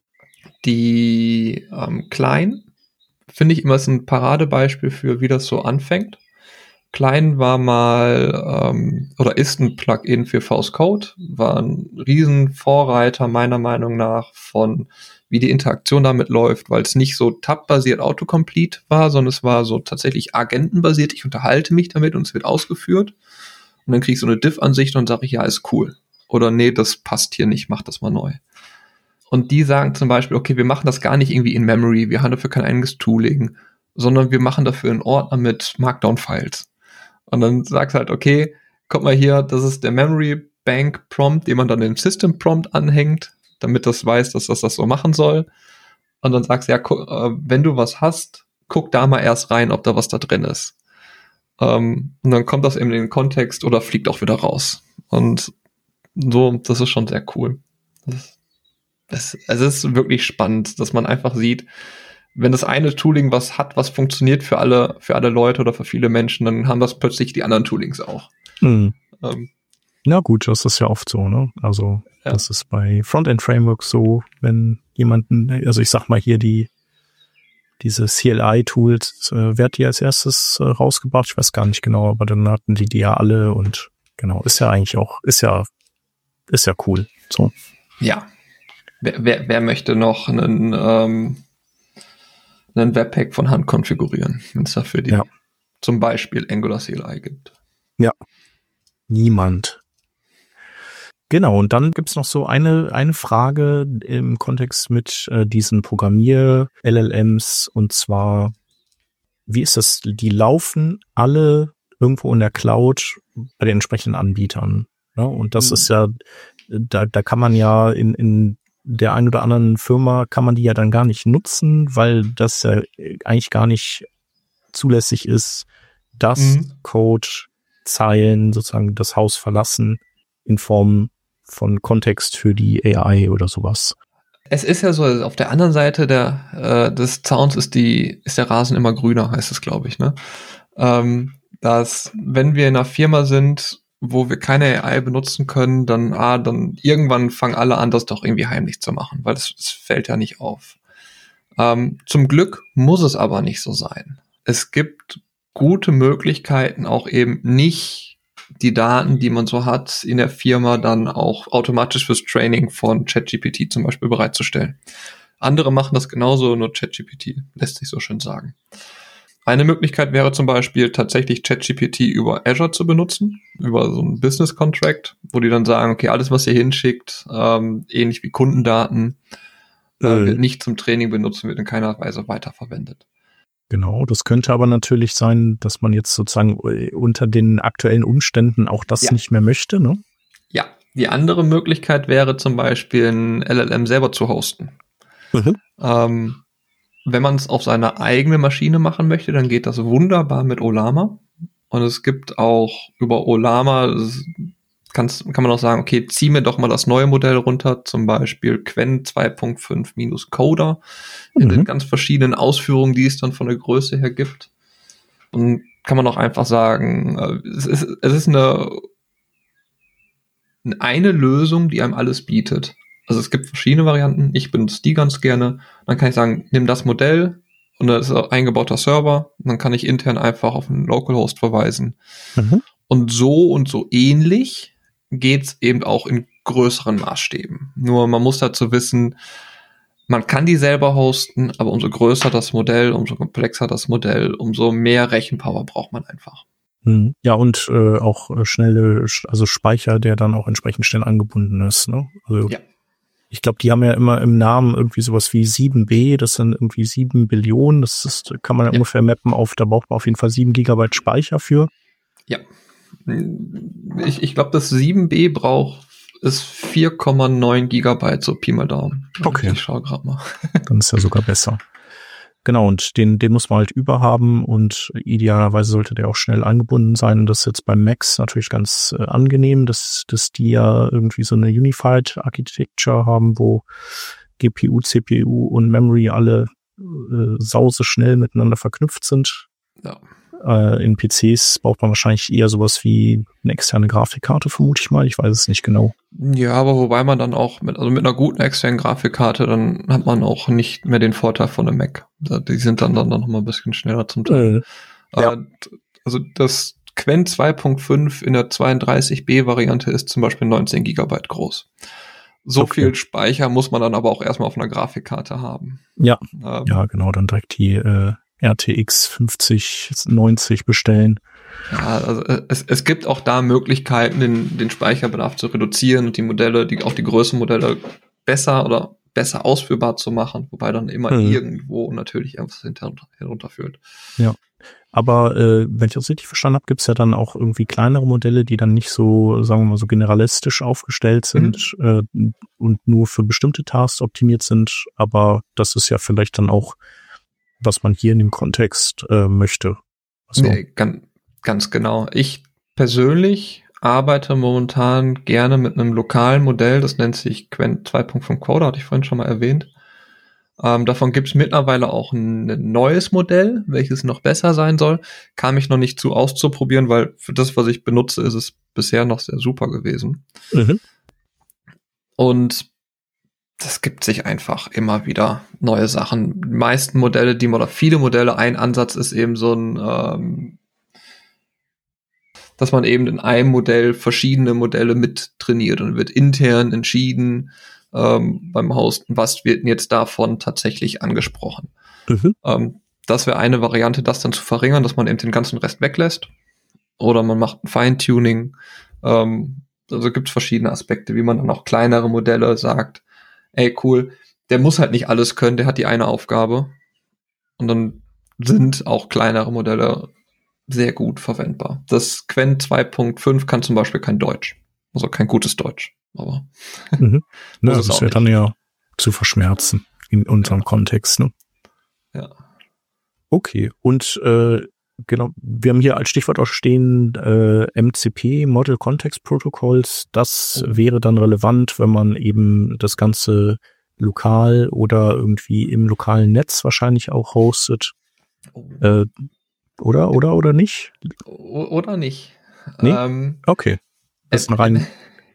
A: Die ähm, Klein, finde ich immer, ist ein Paradebeispiel für, wie das so anfängt. Klein war mal ähm, oder ist ein Plugin für V S Code, war ein riesen Vorreiter meiner Meinung nach von wie die Interaktion damit läuft, weil es nicht so tab-basiert Autocomplete war, sondern es war so tatsächlich agentenbasiert. Ich unterhalte mich damit und es wird ausgeführt und dann kriege ich so eine Diff-Ansicht und sage ich, ja, ist cool. Oder nee, das passt hier nicht, mach das mal neu. Und die sagen zum Beispiel, okay, wir machen das gar nicht irgendwie in Memory, wir haben dafür kein eigenes Tooling, sondern wir machen dafür einen Ordner mit Markdown-Files. Und dann sagst du halt, okay, guck mal hier, das ist der Memory Bank Prompt, den man dann den System Prompt anhängt, damit das weiß, dass das das so machen soll. Und dann sagst du, ja, gu- äh, wenn du was hast, guck da mal erst rein, ob da was da drin ist. Ähm, und dann kommt das eben in den Kontext oder fliegt auch wieder raus. Und so, das ist schon sehr cool. Das, das, also es ist wirklich spannend, dass man einfach sieht, wenn das eine Tooling was hat, was funktioniert für alle, für alle Leute oder für viele Menschen, dann haben das plötzlich die anderen Toolings auch.
C: Mhm.
A: Ähm,
C: Na gut, das ist ja oft so, ne? Also
A: ja.
C: Das ist bei Frontend-Frameworks so, wenn jemanden, also ich sag mal hier die diese C L I-Tools, äh, wer hat die als erstes äh, rausgebracht? Ich weiß gar nicht genau, aber dann hatten die die ja alle und genau, ist ja eigentlich auch, ist ja, ist ja cool. So.
A: Ja. wer, wer, wer möchte noch einen, ähm, einen Webpack von Hand konfigurieren, wenn es dafür die ja. zum Beispiel Angular C L I gibt?
C: Ja, niemand. Genau, und dann gibt's noch so eine eine Frage im Kontext mit äh, diesen Programmier-L L Ms, und zwar, wie ist das, die laufen alle irgendwo in der Cloud bei den entsprechenden Anbietern. Ja? Und das mhm. ist ja, da, da kann man ja in, in der einen oder anderen Firma kann man die ja dann gar nicht nutzen, weil das ja eigentlich gar nicht zulässig ist, dass mhm. Code-Zeilen sozusagen das Haus verlassen in Form von Kontext für die A I oder sowas.
A: Es ist ja so, also auf der anderen Seite der, äh, des Zauns ist die, ist der Rasen immer grüner, heißt es, glaube ich, ne? Ähm, dass, wenn wir in einer Firma sind, wo wir keine A I benutzen können, dann, ah, dann irgendwann fangen alle an, das doch irgendwie heimlich zu machen, weil das, das fällt ja nicht auf. Ähm, zum Glück muss es aber nicht so sein. Es gibt gute Möglichkeiten, auch eben nicht die Daten, die man so hat, in der Firma dann auch automatisch fürs Training von ChatGPT zum Beispiel bereitzustellen. Andere machen das genauso, nur ChatGPT lässt sich so schön sagen. Eine Möglichkeit wäre zum Beispiel tatsächlich ChatGPT über Azure zu benutzen, über so einen Business Contract, wo die dann sagen, okay, alles, was ihr hinschickt, ähm, ähnlich wie Kundendaten, äh, äh. wird nicht zum Training benutzt, wird in keiner Weise weiterverwendet.
C: Genau, das könnte aber natürlich sein, dass man jetzt sozusagen unter den aktuellen Umständen auch das ja. nicht mehr möchte, ne?
A: Ja, die andere Möglichkeit wäre zum Beispiel ein L L M selber zu hosten. Mhm. Ähm, wenn man es auf seiner eigenen Maschine machen möchte, dann geht das wunderbar mit Ollama. Und es gibt auch über Ollama, kann's, kann man auch sagen, okay, zieh mir doch mal das neue Modell runter, zum Beispiel Qwen zwei Punkt fünf minus Coda, in mhm. den ganz verschiedenen Ausführungen, die es dann von der Größe her gibt. Und kann man auch einfach sagen, es ist, es ist eine, eine Lösung, die einem alles bietet. Also es gibt verschiedene Varianten, ich benutze die ganz gerne. Dann kann ich sagen, nimm das Modell und da ist ein eingebauter Server. Und dann kann ich intern einfach auf einen Localhost verweisen. Mhm. Und so und so ähnlich geht's eben auch in größeren Maßstäben. Nur man muss dazu wissen, man kann die selber hosten, aber umso größer das Modell, umso komplexer das Modell, umso mehr Rechenpower braucht man einfach.
C: Ja, und äh, auch schnelle, also Speicher, der dann auch entsprechend schnell angebunden ist, ne? Also ja. Ich glaube, die haben ja immer im Namen irgendwie sowas wie sieben B, das sind irgendwie sieben Billionen, das ist, kann man ja ungefähr mappen auf, da braucht man auf jeden Fall sieben Gigabyte Speicher für.
A: Ja. Ich, ich glaube, das sieben B braucht ist vier Komma neun Gigabyte, so Pi mal Daumen.
C: Okay.
A: Ich schaue gerade mal.
C: Dann ist ja sogar besser. Genau, und den, den muss man halt überhaben und idealerweise sollte der auch schnell eingebunden sein. Das ist jetzt beim Macs natürlich ganz äh, angenehm, dass, dass die ja irgendwie so eine Unified Architecture haben, wo G P U, C P U und Memory alle äh, sause schnell miteinander verknüpft sind.
A: Ja.
C: Äh, in P Cs braucht man wahrscheinlich eher sowas wie eine externe Grafikkarte, vermute ich mal. Ich weiß es nicht genau.
A: Ja, aber wobei man dann auch mit, also mit einer guten externen Grafikkarte, dann hat man auch nicht mehr den Vorteil von einem Mac. Die sind dann dann noch mal ein bisschen schneller zum Teil. Äh, ja. äh, also das Qwen zwei Punkt fünf in der zweiunddreißig B Variante ist zum Beispiel neunzehn Gigabyte groß. So okay. Viel Speicher muss man dann aber auch erstmal auf einer Grafikkarte haben.
C: Ja, ähm, ja genau, dann direkt die äh, R T X fünfzig neunzig bestellen.
A: Ja, also es, es gibt auch da Möglichkeiten, den, den Speicherbedarf zu reduzieren und die Modelle, die auch die Größenmodelle besser oder besser ausführbar zu machen, wobei dann immer hm. irgendwo natürlich irgendwas herunterführt.
C: Ja, aber äh, wenn ich das richtig verstanden habe, gibt es ja dann auch irgendwie kleinere Modelle, die dann nicht so, sagen wir mal, so generalistisch aufgestellt sind mhm. äh, und nur für bestimmte Tasks optimiert sind, aber das ist ja vielleicht dann auch, was man hier in dem Kontext äh, möchte.
A: Also, nee, ganz, ganz genau. Ich persönlich arbeite momentan gerne mit einem lokalen Modell, das nennt sich Qwen zwei Punkt fünf Coda, hatte ich vorhin schon mal erwähnt. Ähm, davon gibt es mittlerweile auch ein, ein neues Modell, welches noch besser sein soll. Kam ich noch nicht zu auszuprobieren, weil für das, was ich benutze, ist es bisher noch sehr super gewesen. Mhm. Und das gibt sich einfach immer wieder neue Sachen. Die meisten Modelle, die oder viele Modelle, ein Ansatz ist eben so ein, ähm, dass man eben in einem Modell verschiedene Modelle mit trainiert und wird intern entschieden, ähm, beim Hosten, was wird denn jetzt davon tatsächlich angesprochen.
C: Mhm.
A: Ähm, das wäre eine Variante, das dann zu verringern, dass man eben den ganzen Rest weglässt. Oder man macht ein Feintuning. Ähm, also gibt es verschiedene Aspekte, wie man dann auch kleinere Modelle sagt, ey cool, der muss halt nicht alles können, der hat die eine Aufgabe. Und dann sind auch kleinere Modelle sehr gut verwendbar. Das Qwen zwei Punkt fünf kann zum Beispiel kein Deutsch. Also kein gutes Deutsch. Aber
C: mhm. Na,
A: das
C: das wäre dann ja zu verschmerzen in unserem ja. Kontext. Ne?
A: Ja.
C: Okay, und äh, genau, wir haben hier als Stichwort auch stehen äh, M C P, Model Context Protocols. Das oh. wäre dann relevant, wenn man eben das Ganze lokal oder irgendwie im lokalen Netz wahrscheinlich auch hostet. Oh. Äh, oder, oder, oder nicht?
A: O- oder nicht.
C: Nee?
A: Ähm,
C: okay. Das ist ein rein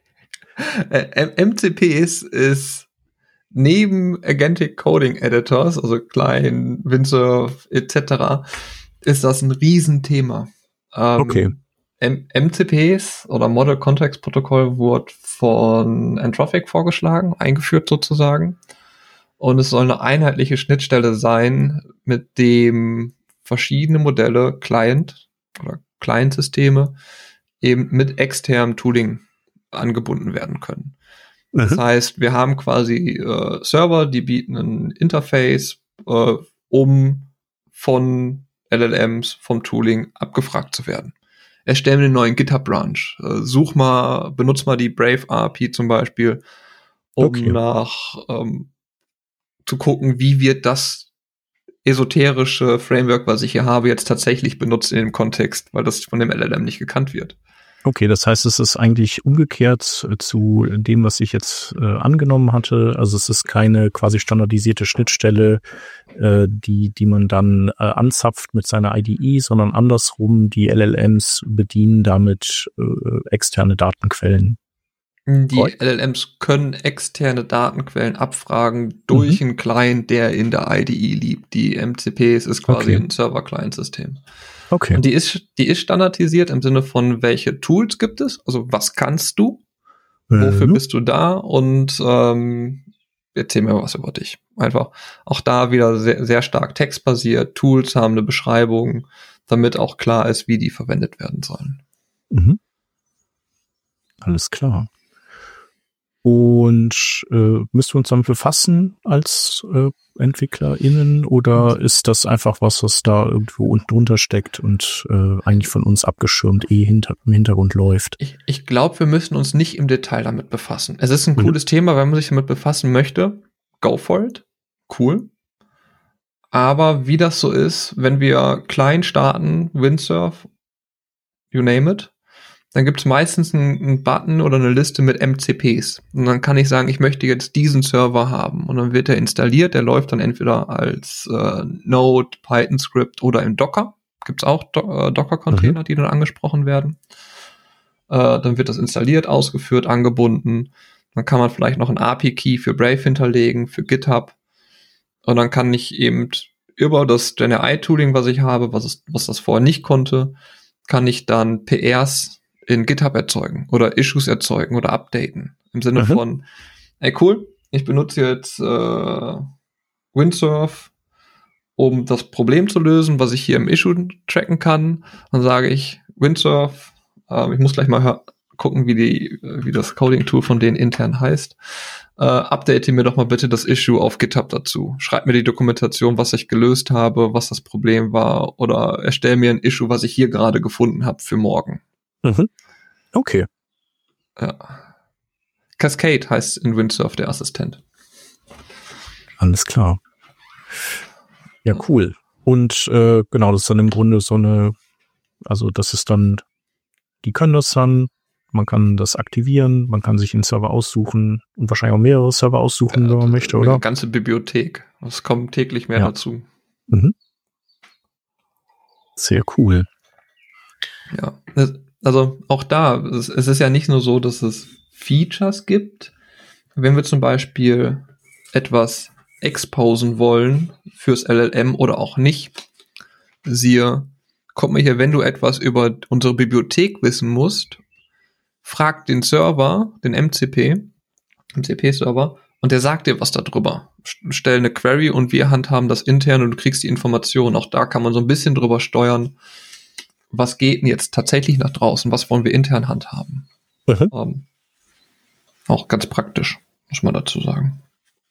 A: M C Ps ist neben Agentic Coding Editors, also Klein, Windsurf et cetera, ist das ein Riesenthema. Ähm,
C: okay.
A: M- MCPs oder Model Context Protocol wurde von Anthropic vorgeschlagen, eingeführt sozusagen. Und es soll eine einheitliche Schnittstelle sein, mit dem verschiedene Modelle, Client oder Client-Systeme eben mit externem Tooling angebunden werden können. Mhm. Das heißt, wir haben quasi äh, Server, die bieten ein Interface, äh, um von L L Ms, vom Tooling abgefragt zu werden. Erstellen einen neuen GitHub-Branch. Äh, such mal, benutz mal die Brave A P I zum Beispiel, um okay. nach ähm, zu gucken, wie wird das esoterische Framework, was ich hier habe, jetzt tatsächlich benutzt in dem Kontext, weil das von dem L L M nicht gekannt wird.
C: Okay, das heißt, es ist eigentlich umgekehrt äh, zu dem, was ich jetzt äh, angenommen hatte. Also es ist keine quasi standardisierte Schnittstelle, äh, die die man dann äh, anzapft mit seiner I D E, sondern andersrum, die L L Ms bedienen damit äh, externe Datenquellen.
A: Die L L Ms können externe Datenquellen abfragen durch mhm. einen Client, der in der I D E liegt. Die M C Ps ist quasi okay. ein Server-Client-System.
C: Okay.
A: Und die ist, die ist standardisiert im Sinne von, welche Tools gibt es? Also was kannst du? Mhm. Wofür bist du da? Und ähm, erzähl mir was über dich. Einfach auch da wieder sehr, sehr stark textbasiert. Tools haben eine Beschreibung, damit auch klar ist, wie die verwendet werden sollen.
C: Mhm. Alles klar. Und äh, müssen wir uns damit befassen als äh, EntwicklerInnen oder ist das einfach was, was da irgendwo unten drunter steckt und äh, eigentlich von uns abgeschirmt eh hinter, im Hintergrund läuft?
A: Ich, ich glaube, wir müssen uns nicht im Detail damit befassen. Es ist ein mhm. cooles Thema, wenn man sich damit befassen möchte. Go for it. Cool. Aber wie das so ist, wenn wir klein starten, Windsurf, you name it, dann gibt es meistens einen, einen Button oder eine Liste mit M C Ps. Und dann kann ich sagen, ich möchte jetzt diesen Server haben. Und dann wird er installiert. Der läuft dann entweder als äh, Node, Python-Script oder im Docker. Gibt es auch Do- äh, Docker-Container, mhm. die dann angesprochen werden. Äh, dann wird das installiert, ausgeführt, angebunden. Dann kann man vielleicht noch einen A P I-Key für Brave hinterlegen, für GitHub. Und dann kann ich eben über das Gen A I-Tooling, was ich habe, was, es, was das vorher nicht konnte, kann ich dann P Rs in GitHub erzeugen oder Issues erzeugen oder updaten. Im Sinne mhm. von, ey cool, ich benutze jetzt äh, Windsurf, um das Problem zu lösen, was ich hier im Issue tracken kann. Dann sage ich, Windsurf, äh, ich muss gleich mal hör- gucken, wie die, wie das Coding-Tool von denen intern heißt. Äh, update mir doch mal bitte das Issue auf GitHub dazu. Schreib mir die Dokumentation, was ich gelöst habe, was das Problem war, oder erstell mir ein Issue, was ich hier gerade gefunden habe für morgen.
C: Mhm. Okay.
A: Ja. Cascade heißt in Windsurf der Assistent.
C: Alles klar. Ja, cool. Und äh, genau, das ist dann im Grunde so eine, also das ist dann, die können das dann, man kann das aktivieren, man kann sich einen Server aussuchen und wahrscheinlich auch mehrere Server aussuchen, ja, wenn man möchte, oder?
A: Eine ganze Bibliothek. Es kommt täglich mehr ja. dazu.
C: Mhm. Sehr cool.
A: Ja, also auch da, es ist ja nicht nur so, dass es Features gibt. Wenn wir zum Beispiel etwas exposen wollen fürs L L M oder auch nicht, siehe, kommt mir hier, wenn du etwas über unsere Bibliothek wissen musst, frag den Server, den M C P, M C P-Server, und der sagt dir was darüber. Stell eine Query und wir handhaben das intern und du kriegst die Information. Auch da kann man so ein bisschen drüber steuern, was geht denn jetzt tatsächlich nach draußen, was wollen wir intern handhaben. Mhm. Ähm, auch ganz praktisch, muss man dazu sagen.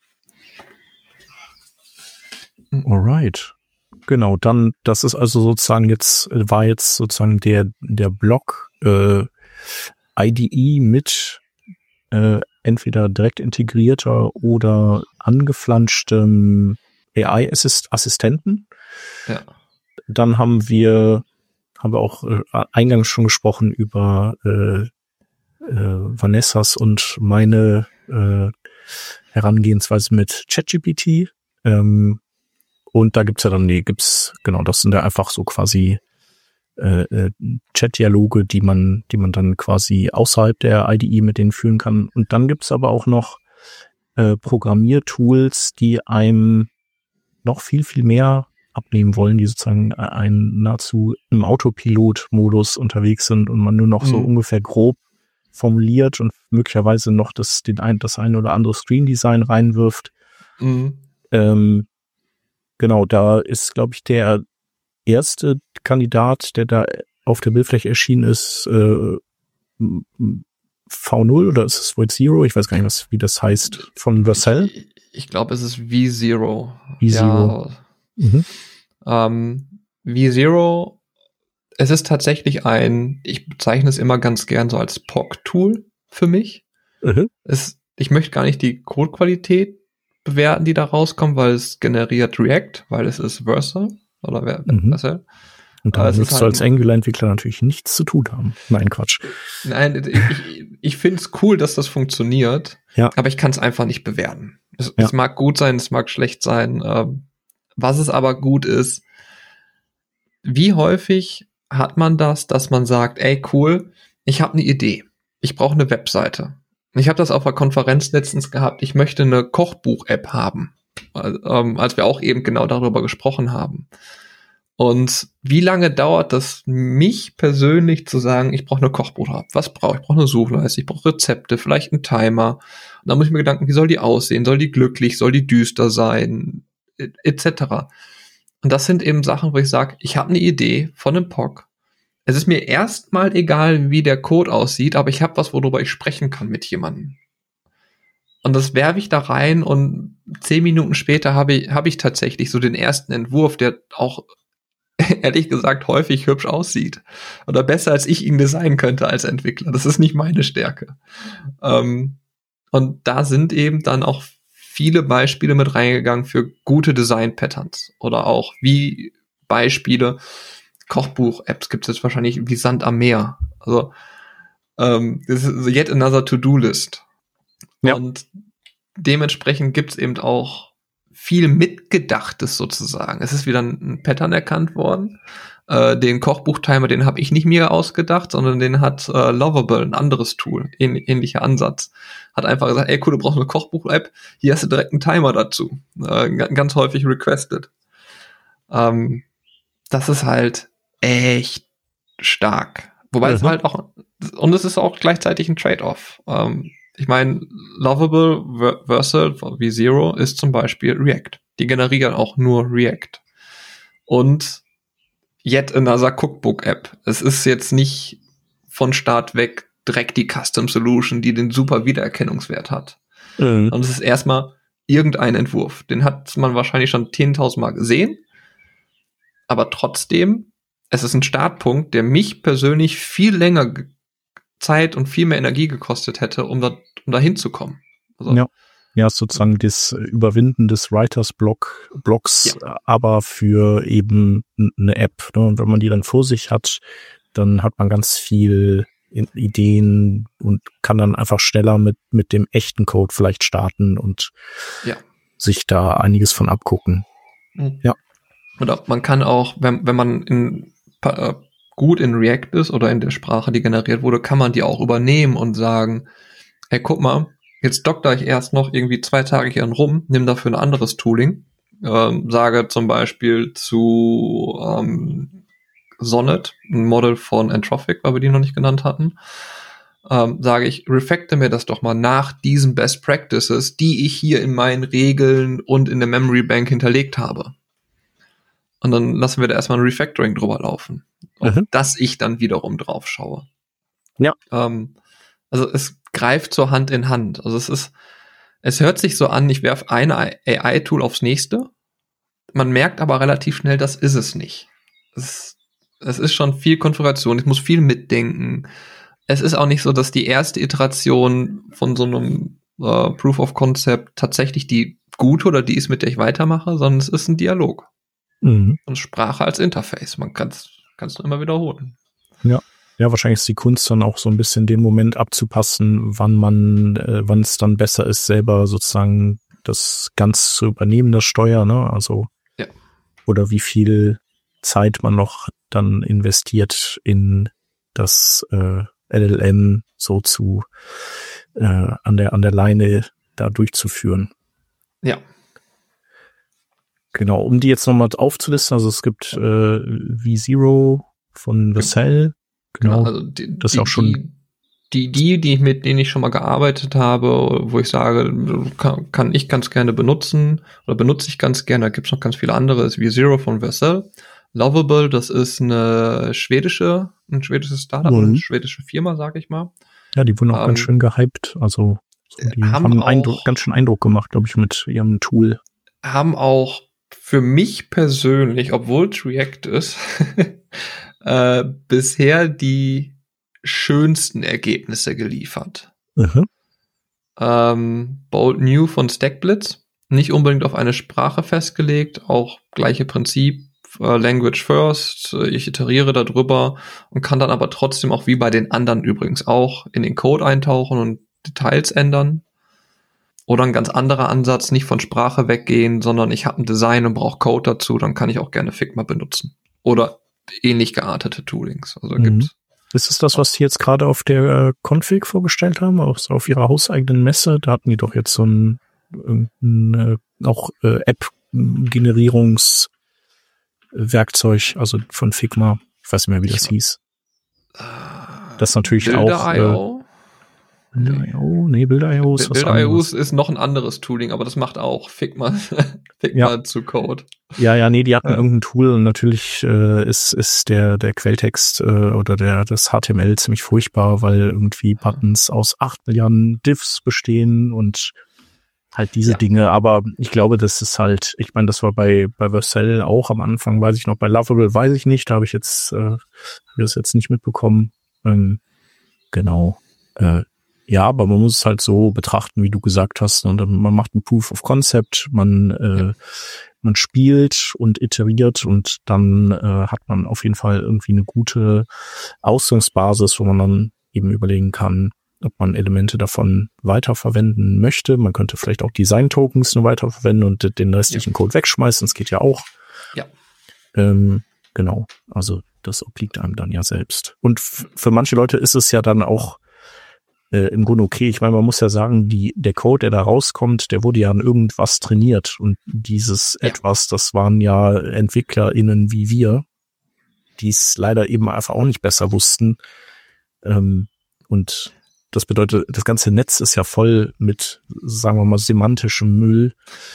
C: Alright. Genau, dann, das ist also sozusagen jetzt, war jetzt sozusagen der, der Block äh, I D E mit äh, entweder direkt integrierter oder angeflanschtem A I-Assistenten.
A: Ja.
C: Dann haben wir, haben wir auch äh, eingangs schon gesprochen über äh, äh, Vanessas und meine äh, Herangehensweise mit ChatGPT. Ähm, Und da gibt's ja dann, nee, gibt's, genau, das sind ja einfach so quasi äh, äh, Chat-Dialoge, die man, die man dann quasi außerhalb der I D E mit denen führen kann. Und dann gibt's aber auch noch äh, Programmiertools, die einem noch viel, viel mehr abnehmen wollen, die sozusagen ein nahezu im Autopilot-Modus unterwegs sind und man nur noch mhm. so ungefähr grob formuliert und möglicherweise noch das, den ein, das ein oder andere Screen-Design reinwirft. Mhm. Ähm, Genau, da ist, glaube ich, der erste Kandidat, der da auf der Bildfläche erschienen ist, äh, V null oder ist es Void Zero? Ich weiß gar nicht, was, wie das heißt, von Vercel.
A: Ich, ich glaube, es ist V Zero.
C: V Zero.
A: Ja. Mhm. Ähm, V Zero, es ist tatsächlich ein, ich bezeichne es immer ganz gern so als P O C-Tool für mich. Mhm. Es, ich möchte gar nicht die Codequalität bewerten, die da rauskommen, weil es generiert React, weil es ist Vercel oder wer,
C: mhm.
A: Vercel.
C: Und da willst halt du als Angular-Entwickler natürlich nichts zu tun haben. Nein, Quatsch.
A: Nein, ich, ich finde es cool, dass das funktioniert,
C: ja.
A: aber ich kann es einfach nicht bewerten. Es,
C: ja.
A: es mag gut sein, es mag schlecht sein. Ähm, was es aber gut ist, wie häufig hat man das, dass man sagt, ey, cool, ich habe eine Idee. Ich brauche eine Webseite. Ich habe das auf einer Konferenz letztens gehabt, ich möchte eine Kochbuch-App haben, ähm, als wir auch eben genau darüber gesprochen haben. Und wie lange dauert das, mich persönlich zu sagen, ich brauche eine Kochbuch-App? Was brauche ich? Ich brauche eine Suchleiste, ich brauche Rezepte, vielleicht einen Timer. Und dann muss ich mir Gedanken, wie soll die aussehen? Soll die glücklich? Soll die düster sein? et cetera. Und das sind eben Sachen, wo ich sage, ich habe eine Idee von einem P O C. Es ist mir erstmal egal, wie der Code aussieht, aber ich habe was, worüber ich sprechen kann mit jemandem. Und das werfe ich da rein und zehn Minuten später habe ich, habe ich tatsächlich so den ersten Entwurf, der auch ehrlich gesagt häufig hübsch aussieht. Oder besser, als ich ihn designen könnte als Entwickler. Das ist nicht meine Stärke. Ähm, und da sind eben dann auch viele Beispiele mit reingegangen für gute Design-Patterns. Oder auch wie Beispiele, Kochbuch-Apps gibt es jetzt wahrscheinlich wie Sand am Meer. Also ähm, das ist yet another To-Do-List. Ja. Und dementsprechend gibt es eben auch viel Mitgedachtes sozusagen. Es ist wieder ein Pattern erkannt worden. Äh, den Kochbuch-Timer, den habe ich nicht mir ausgedacht, sondern den hat äh, Lovable, ein anderes Tool, ähn- ähnlicher Ansatz. Hat einfach gesagt, ey cool, du brauchst eine Kochbuch-App, hier hast du direkt einen Timer dazu. Äh, g- ganz häufig requested. Ähm, das ist halt echt stark. Wobei mhm. es halt auch, und es ist auch gleichzeitig ein Trade-off. Ähm, ich meine, Lovable Vercel V Zero ist zum Beispiel React. Die generieren auch nur React. Und yet another Cookbook-App. Es ist jetzt nicht von Start weg direkt die Custom Solution, die den super Wiedererkennungswert hat. Mhm. Und es ist erstmal irgendein Entwurf. Den hat man wahrscheinlich schon zehntausend Mal gesehen. Aber trotzdem, es ist ein Startpunkt, der mich persönlich viel länger Zeit und viel mehr Energie gekostet hätte, um da, um da hinzukommen. Also,
C: ja. Ja, sozusagen das Überwinden des Writers-Block, Blocks, ja. aber für eben eine App. Ne? Und wenn man die dann vor sich hat, dann hat man ganz viel Ideen und kann dann einfach schneller mit, mit dem echten Code vielleicht starten und
A: ja.
C: sich da einiges von abgucken.
A: Mhm. Ja. Oder man kann auch, wenn, wenn man in, äh, gut in React ist oder in der Sprache, die generiert wurde, kann man die auch übernehmen und sagen, hey, guck mal, jetzt dokter ich erst noch irgendwie zwei Tage hier rum, nimm dafür ein anderes Tooling, ähm, sage zum Beispiel zu ähm, Sonnet, ein Model von Anthropic, weil wir die noch nicht genannt hatten, ähm, sage ich, refactor mir das doch mal nach diesen Best Practices, die ich hier in meinen Regeln und in der Memory Bank hinterlegt habe. Und dann lassen wir da erstmal ein Refactoring drüber laufen, auf mhm. das ich dann wiederum drauf schaue.
C: Ja.
A: Ähm, also es greift so Hand in Hand. Also es ist, es hört sich so an, ich werfe ein A I-Tool aufs nächste. Man merkt aber relativ schnell, das ist es nicht. Es, es ist schon viel Konfiguration, ich muss viel mitdenken. Es ist auch nicht so, dass die erste Iteration von so einem äh, Proof of Concept tatsächlich die gute oder die ist, mit der ich weitermache, sondern es ist ein Dialog.
C: Mhm.
A: Und Sprache als Interface. Man kann es nur immer wiederholen.
C: Ja. Ja, wahrscheinlich ist die Kunst dann auch so ein bisschen den Moment abzupassen, wann man, äh, wann es dann besser ist, selber sozusagen das ganz zu übernehmen, das Steuer, ne? Also,
A: ja.
C: Oder wie viel Zeit man noch dann investiert in das äh, L L M so zu äh, an der an der Leine da durchzuführen.
A: Ja.
C: Genau, um die jetzt nochmal aufzulisten, also es gibt äh, V-Zero von Vercel. Genau,
A: also die,
C: das ist
A: die,
C: auch schon
A: die, die, die, mit denen ich schon mal gearbeitet habe, wo ich sage, kann, kann ich ganz gerne benutzen oder benutze ich ganz gerne, da gibt es noch ganz viele andere, ist V-Zero von Vercel. Lovable, das ist eine schwedische, ein schwedisches Startup, mhm. eine schwedische Firma, sag ich mal.
C: Ja, die wurden auch ähm, ganz schön gehypt, also so, die haben, haben einen Eindruck, ganz schön Eindruck gemacht, glaube ich, mit ihrem Tool.
A: Haben auch für mich persönlich, obwohl es React ist, äh, bisher die schönsten Ergebnisse geliefert.
C: Mhm.
A: Ähm, Bold New von Stackblitz, nicht unbedingt auf eine Sprache festgelegt, auch gleiche Prinzip, äh, Language first, ich iteriere darüber und kann dann aber trotzdem auch wie bei den anderen übrigens auch in den Code eintauchen und Details ändern. Oder ein ganz anderer Ansatz, nicht von Sprache weggehen, sondern ich habe ein Design und brauche Code dazu, dann kann ich auch gerne Figma benutzen. Oder ähnlich geartete Toolings. Also
C: mhm.
A: gibt's.
C: Ist es das, was Sie jetzt gerade auf der äh, Config vorgestellt haben, auf, auf Ihrer hauseigenen Messe? Da hatten die doch jetzt so ein, ein äh, auch äh, App-Generierungswerkzeug, also von Figma. Ich weiß nicht mehr, wie das ich hieß. Das natürlich
A: Builder
C: auch.
A: Äh,
C: Builder.io? Nee, Builder.io ist was anderes.
A: Builder.io ist noch ein anderes Tooling, aber das macht auch Figma, Figma ja. zu Code.
C: Ja, ja, nee, die hatten
A: ja.
C: irgendein Tool und natürlich äh, ist ist der der Quelltext äh, oder der das H T M L ziemlich furchtbar, weil irgendwie Buttons aus acht Milliarden Diffs bestehen und halt diese ja. Dinge. Aber ich glaube, das ist halt, ich meine, das war bei bei Vercel auch am Anfang, weiß ich noch, bei Lovable weiß ich nicht, da habe ich jetzt äh, hab ich das jetzt nicht mitbekommen. Ähm, genau. Äh, Ja, aber man muss es halt so betrachten, wie du gesagt hast. Und man macht ein Proof of Concept, man äh, man spielt und iteriert und dann äh, hat man auf jeden Fall irgendwie eine gute Ausgangsbasis, wo man dann eben überlegen kann, ob man Elemente davon weiterverwenden möchte. Man könnte vielleicht auch Design-Tokens nur weiterverwenden und den restlichen ja. Code wegschmeißen. Das geht ja auch.
A: Ja.
C: Ähm, genau. Also das obliegt einem dann ja selbst. Und f- für manche Leute ist es ja dann auch Äh, im Grunde okay. Ich meine, man muss ja sagen, die der Code, der da rauskommt, der wurde ja an irgendwas trainiert. Und dieses ja. etwas, das waren ja EntwicklerInnen wie wir, die es leider eben einfach auch nicht besser wussten. Ähm, und das bedeutet, das ganze Netz ist ja voll mit, sagen wir mal, semantischem Müll.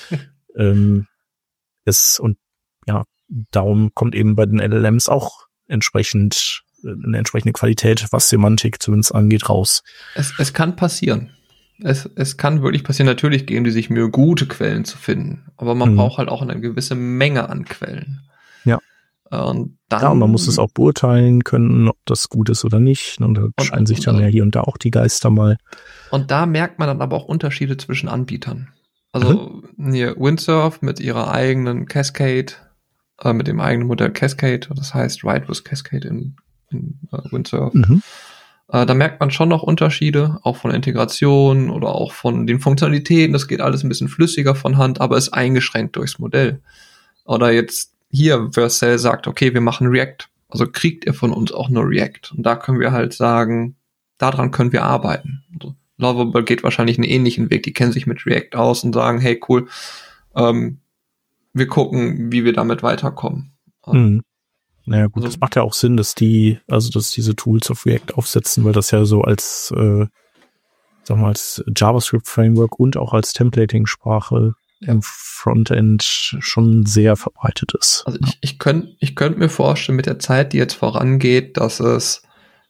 C: ähm, es, und ja, darum kommt eben bei den L L Ms auch entsprechend eine entsprechende Qualität, was Semantik zumindest angeht, raus.
A: Es, es kann passieren. Es, es kann wirklich passieren. Natürlich geben die sich Mühe, gute Quellen zu finden. Aber man mhm. braucht halt auch eine gewisse Menge an Quellen.
C: Ja.
A: Und dann,
C: ja, und man muss es auch beurteilen können, ob das gut ist oder nicht. Und da und, scheinen sich dann und, ja hier und da auch die Geister mal.
A: Und da merkt man dann aber auch Unterschiede zwischen Anbietern. Also mhm. hier Windsurf mit ihrer eigenen Cascade, äh, mit dem eigenen Modell Cascade, das heißt Ride with Cascade in in uh, Windsurf. Mhm. Äh, da merkt man schon noch Unterschiede, auch von der Integration oder auch von den Funktionalitäten. Das geht alles ein bisschen flüssiger von Hand, aber ist eingeschränkt durchs Modell. Oder jetzt hier, Vercel sagt, okay, wir machen React. Also kriegt ihr von uns auch nur React. Und da können wir halt sagen, daran können wir arbeiten. Also Lovable geht wahrscheinlich einen ähnlichen Weg. Die kennen sich mit React aus und sagen, hey, cool, ähm, wir gucken, wie wir damit weiterkommen.
C: Mhm. Naja gut,
A: Also,
C: das macht ja auch Sinn, dass die, also dass diese Tools auf React aufsetzen, weil das ja so als, äh, sag mal, als JavaScript-Framework und auch als Templating-Sprache im Frontend schon sehr verbreitet ist.
A: Also ich, ich könnte ich könnt mir vorstellen, mit der Zeit, die jetzt vorangeht, dass es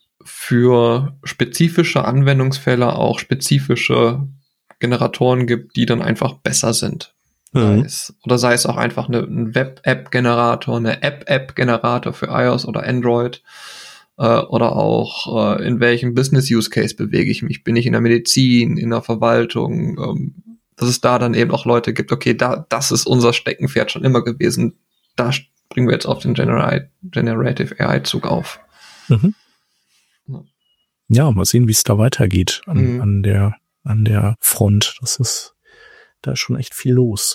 A: für spezifische Anwendungsfälle auch spezifische Generatoren gibt, die dann einfach besser sind. Sei
C: Mhm.
A: es, oder sei es auch einfach eine, ein Web-App-Generator, eine App-App-Generator für iOS oder Android, äh, oder auch äh, in welchem Business-Use-Case bewege ich mich. Bin ich in der Medizin, in der Verwaltung, ähm, dass es da dann eben auch Leute gibt, okay, da das ist unser Steckenpferd schon immer gewesen, da springen wir jetzt auf den Genera- Generative A I-Zug auf.
C: Mhm.
A: Ja.
C: Ja, mal sehen, wie es da weitergeht an,
A: Mhm.
C: an der an der Front. Das ist, da ist schon echt viel los.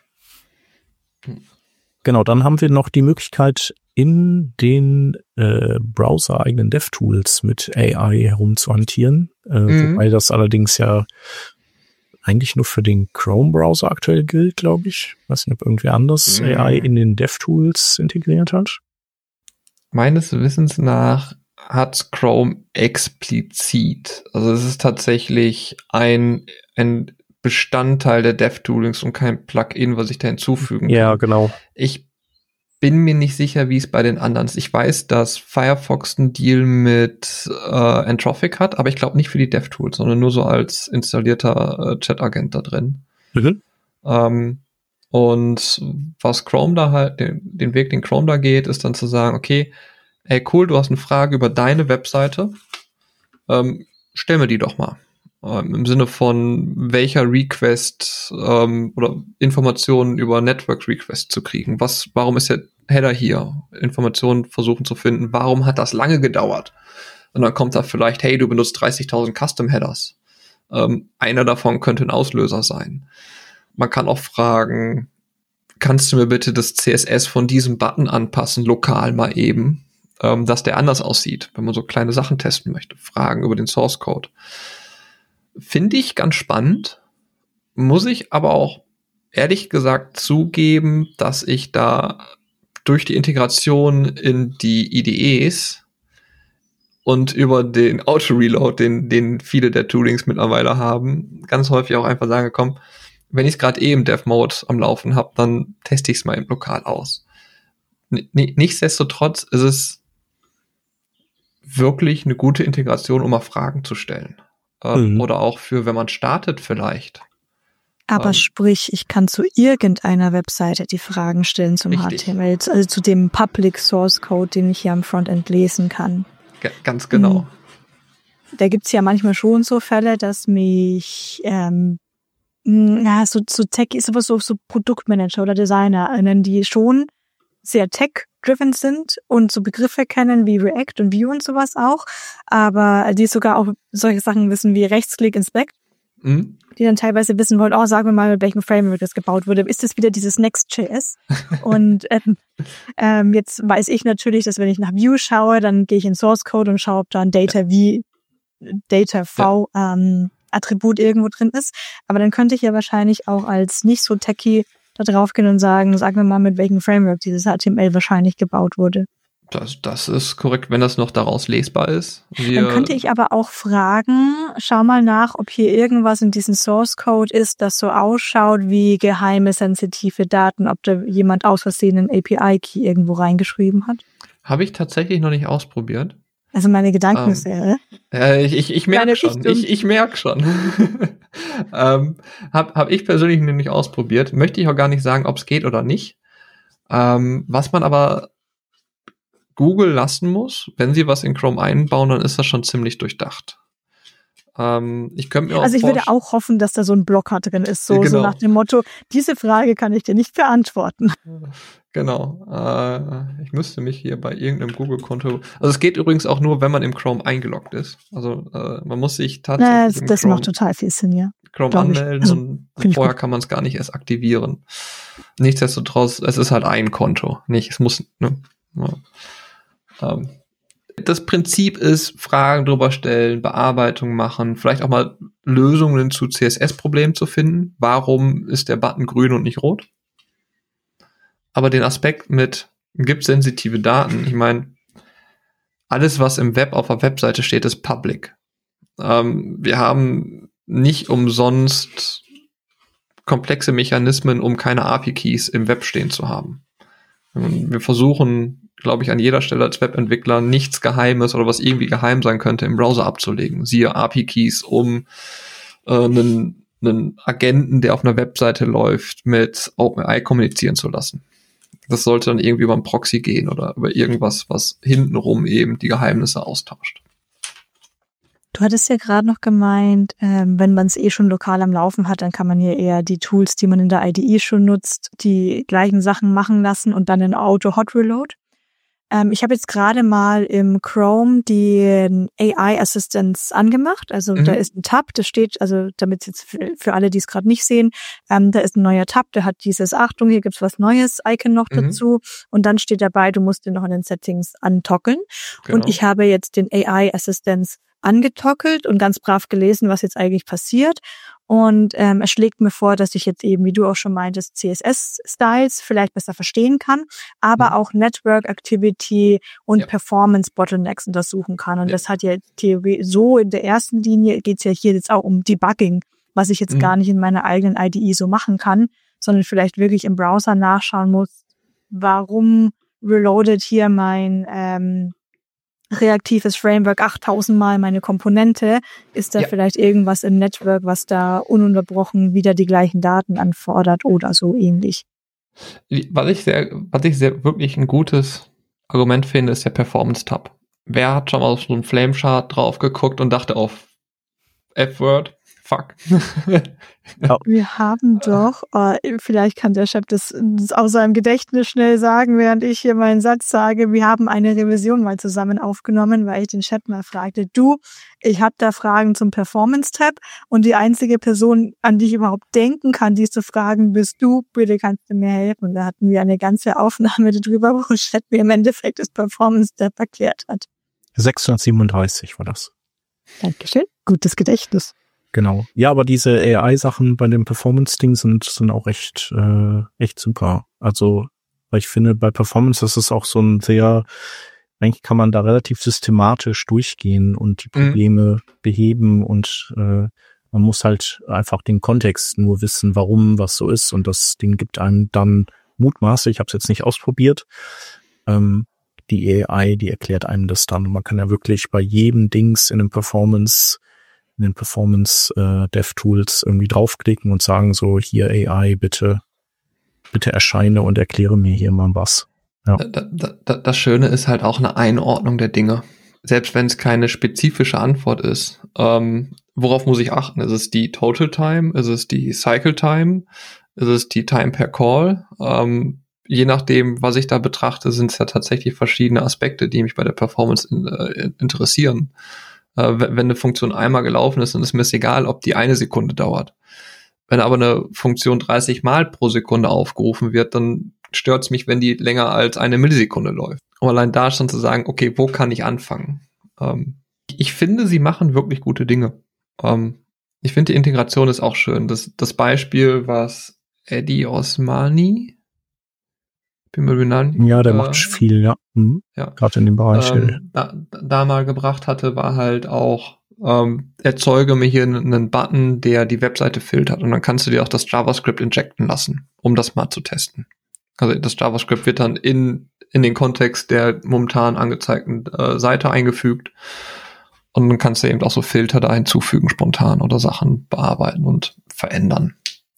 A: Mhm.
C: Genau, dann haben wir noch die Möglichkeit, in den äh, Browser-eigenen DevTools mit A I herumzuhantieren, äh,
A: Mhm.
C: wobei das allerdings ja eigentlich nur für den Chrome-Browser aktuell gilt, glaube ich. Weiß nicht, ob irgendwer anders
A: Mhm.
C: A I in den DevTools integriert hat.
A: Meines Wissens nach hat Chrome explizit, also es ist tatsächlich ein, ein Bestandteil der DevToolings und kein Plugin, was ich da hinzufügen
C: Ja,
A: kann.
C: genau.
A: Ich bin mir nicht sicher, wie es bei den anderen ist. Ich weiß, dass Firefox einen Deal mit äh, Entrophic hat, aber ich glaube nicht für die DevTools, sondern nur so als installierter äh, Chat-Agent da drin.
C: Mhm.
A: Ähm, und was Chrome da halt, den, den Weg, den Chrome da geht, ist dann zu sagen, okay, ey cool, du hast eine Frage über deine Webseite, ähm, stell mir die doch mal. Ähm, Im Sinne von welcher Request ähm, oder Informationen über Network Request zu kriegen. Was, warum ist der Header hier? Informationen versuchen zu finden. Warum hat das lange gedauert? Und dann kommt da vielleicht, hey, du benutzt dreißigtausend Custom Headers. Ähm, einer davon könnte ein Auslöser sein. Man kann auch fragen, kannst du mir bitte das C S S von diesem Button anpassen, lokal mal eben, ähm, dass der anders aussieht, wenn man so kleine Sachen testen möchte. Fragen über den Source Code. Finde ich ganz spannend, muss ich aber auch ehrlich gesagt zugeben, dass ich da durch die Integration in die I D Es und über den Auto-Reload, den, den viele der Toolings mittlerweile haben, ganz häufig auch einfach sagen, komm, wenn ich es gerade eh im Dev-Mode am Laufen habe, dann teste ich es mal im Lokal aus. N- nichtsdestotrotz ist es wirklich eine gute Integration, um mal Fragen zu stellen. Ähm,
C: Mhm.
A: Oder auch für, wenn man startet vielleicht.
D: Aber
A: Ähm,
D: sprich, ich kann zu irgendeiner Webseite die Fragen stellen zum
A: Richtig.
D: H T M L, also zu dem Public Source Code, den ich hier am Frontend lesen kann.
A: G- ganz genau.
D: Da gibt's ja manchmal schon so Fälle, dass mich ähm, na, so, so Tech ist aber so, so Produktmanager oder DesignerInnen, die schon sehr tech-driven sind und so Begriffe kennen wie React und Vue und sowas auch, aber die sogar auch solche Sachen wissen wie Rechtsklick, Inspect,
A: Mhm.
D: die dann teilweise wissen wollen, oh, sagen wir mal, mit welchem Framework das gebaut wurde. Ist das wieder dieses Next.js? Und ähm, ähm, jetzt weiß ich natürlich, dass wenn ich nach Vue schaue, dann gehe ich in Source Code und schaue, ob da ein Data V, Data V ähm, Attribut irgendwo drin ist. Aber dann könnte ich ja wahrscheinlich auch als nicht so techy da drauf gehen und sagen, sag mir mal, mit welchem Framework dieses H T M L wahrscheinlich gebaut wurde.
A: Das, das ist korrekt, wenn das noch daraus lesbar ist. Wir,
D: Dann könnte ich aber auch fragen, schau mal nach, ob hier irgendwas in diesem Source Code ist, das so ausschaut wie geheime, sensitive Daten, ob da jemand aus Versehen einen A P I-Key irgendwo reingeschrieben hat.
A: Habe ich tatsächlich noch nicht ausprobiert.
D: Also meine Gedanken
A: Ähm,
D: ist ja,
A: Äh, ich ich, ich merke
D: Kleine
A: schon.
D: Richtung.
A: Ich, ich merke schon. ähm, hab, hab ich persönlich noch nicht ausprobiert. Möchte ich auch gar nicht sagen, ob es geht oder nicht. Ähm, was man aber Google lassen muss, wenn sie was in Chrome einbauen, dann ist das schon ziemlich durchdacht. Ähm, ich könnte mir auch
D: Also ich würde
A: vorstellen-
D: auch hoffen, dass da so ein Blocker drin ist, so,
A: Ja, genau.
D: so nach dem Motto, diese Frage kann ich dir nicht beantworten.
A: Genau. Äh, ich müsste mich hier bei irgendeinem Google-Konto. Also es geht übrigens auch nur, wenn man im Chrome eingeloggt ist. Also äh, man muss sich tatsächlich
D: Na, das
A: im
D: das
A: Chrome,
D: macht total viel Sinn, ja.
A: Chrome
D: glaub ich.
A: anmelden
D: Also,
A: und
D: find ich
A: vorher
D: gut.
A: kann man es gar nicht erst aktivieren. Nichtsdestotrotz, es ist halt ein Konto. Nicht, es muss. Ne? Ja. Ähm, das Prinzip ist, Fragen drüber stellen, Bearbeitung machen, vielleicht auch mal Lösungen zu C S S-Problemen zu finden. Warum ist der Button grün und nicht rot? Aber den Aspekt mit gibt sensitive Daten. Ich meine, alles, was im Web auf der Webseite steht, ist public. Ähm, wir haben nicht umsonst komplexe Mechanismen, um keine A P I-Keys im Web stehen zu haben. Wir versuchen, glaube ich, an jeder Stelle als Webentwickler nichts Geheimes oder was irgendwie geheim sein könnte im Browser abzulegen. Siehe A P I-Keys, um äh, einen, einen Agenten, der auf einer Webseite läuft, mit OpenAI kommunizieren zu lassen. Das sollte dann irgendwie über einen Proxy gehen oder über irgendwas, was hintenrum eben die Geheimnisse austauscht.
D: Du hattest ja gerade noch gemeint, ähm, wenn man es eh schon lokal am Laufen hat, dann kann man ja eher die Tools, die man in der I D E schon nutzt, die gleichen Sachen machen lassen und dann in Auto-Hot-Reload. Ähm, ich habe jetzt gerade mal im Chrome die A I Assistance angemacht. Also mhm. da ist ein Tab, das steht, also damit jetzt für, für alle, die es gerade nicht sehen, ähm, da ist ein neuer Tab, der hat dieses Achtung, hier gibt's was Neues, Icon noch mhm. dazu. Und dann steht dabei, du musst den noch in den Settings antockeln. Genau. Und ich habe jetzt den A I Assistance angetockelt und ganz brav gelesen, was jetzt eigentlich passiert. Und ähm, es schlägt mir vor, dass ich jetzt eben, wie du auch schon meintest, C S S-Styles vielleicht besser verstehen kann, aber mhm. auch Network Activity und ja. Performance Bottlenecks untersuchen kann. Und ja. das hat ja Theorie so in der ersten Linie geht's ja hier jetzt auch um Debugging, was ich jetzt mhm. gar nicht in meiner eigenen I D E so machen kann, sondern vielleicht wirklich im Browser nachschauen muss, warum reloadet hier mein ähm, reaktives Framework achttausend Mal meine Komponente, ist da ja. vielleicht irgendwas im Network, was da ununterbrochen wieder die gleichen Daten anfordert oder so ähnlich.
A: Was ich sehr, was ich sehr wirklich ein gutes Argument finde, ist der Performance-Tab. Wer hat schon mal auf so einen Flamechart drauf geguckt und dachte auf F-Word? Fuck.
D: Wir haben doch, oh, vielleicht kann der Chef das, das aus seinem Gedächtnis schnell sagen, während ich hier meinen Satz sage, wir haben eine Revision mal zusammen aufgenommen, weil ich den Chat mal fragte, du, ich habe da Fragen zum Performance-Tab und die einzige Person, an die ich überhaupt denken kann, die zu fragen, bist du, bitte kannst du mir helfen. Und da hatten wir eine ganze Aufnahme darüber, wo Chat mir im Endeffekt das Performance-Tab erklärt hat.
C: sechshundertsiebenunddreißig war das.
D: Dankeschön, gutes Gedächtnis.
C: Genau. Ja, aber diese A I-Sachen bei dem Performance-Ding sind, sind auch echt, äh, echt super. Also, weil ich finde, bei Performance ist es auch so ein sehr, eigentlich kann man da relativ systematisch durchgehen und die Probleme mhm. beheben und äh, man muss halt einfach den Kontext nur wissen, warum was so ist und das Ding gibt einem dann mutmaßlich, ich habe es jetzt nicht ausprobiert, ähm, die A I, die erklärt einem das dann und man kann ja wirklich bei jedem Dings in einem Performance in den Performance-Dev-Tools äh, irgendwie draufklicken und sagen so, hier A I, bitte, bitte erscheine und erkläre mir hier mal was. Ja.
A: Da, da, das Schöne ist halt auch eine Einordnung der Dinge. Selbst wenn es keine spezifische Antwort ist. Ähm, worauf muss ich achten? Ist es die Total Time? Ist es die Cycle Time? Ist es die Time per Call? Ähm, je nachdem, was ich da betrachte, sind es ja tatsächlich verschiedene Aspekte, die mich bei der Performance in, äh, interessieren. Wenn eine Funktion einmal gelaufen ist, dann ist mir es egal, ob die eine Sekunde dauert. Wenn aber eine Funktion dreißig Mal pro Sekunde aufgerufen wird, dann stört es mich, wenn die länger als eine Millisekunde läuft. Um allein da schon zu sagen, okay, wo kann ich anfangen? Ähm, ich finde, sie machen wirklich gute Dinge. Ähm, ich finde, die Integration ist auch schön. Das, das Beispiel, was Eddie Osmani
C: Ja, der äh, macht viel, ja. Mhm.
A: ja.
C: Gerade in dem Bereich.
A: Ähm, da, da mal gebracht hatte, war halt auch, ähm, erzeuge mir hier einen Button, der die Webseite filtert. Und dann kannst du dir auch das JavaScript injecten lassen, um das mal zu testen. Also das JavaScript wird dann in, in den Kontext der momentan angezeigten äh, Seite eingefügt. Und dann kannst du eben auch so Filter da hinzufügen, spontan oder Sachen bearbeiten und verändern.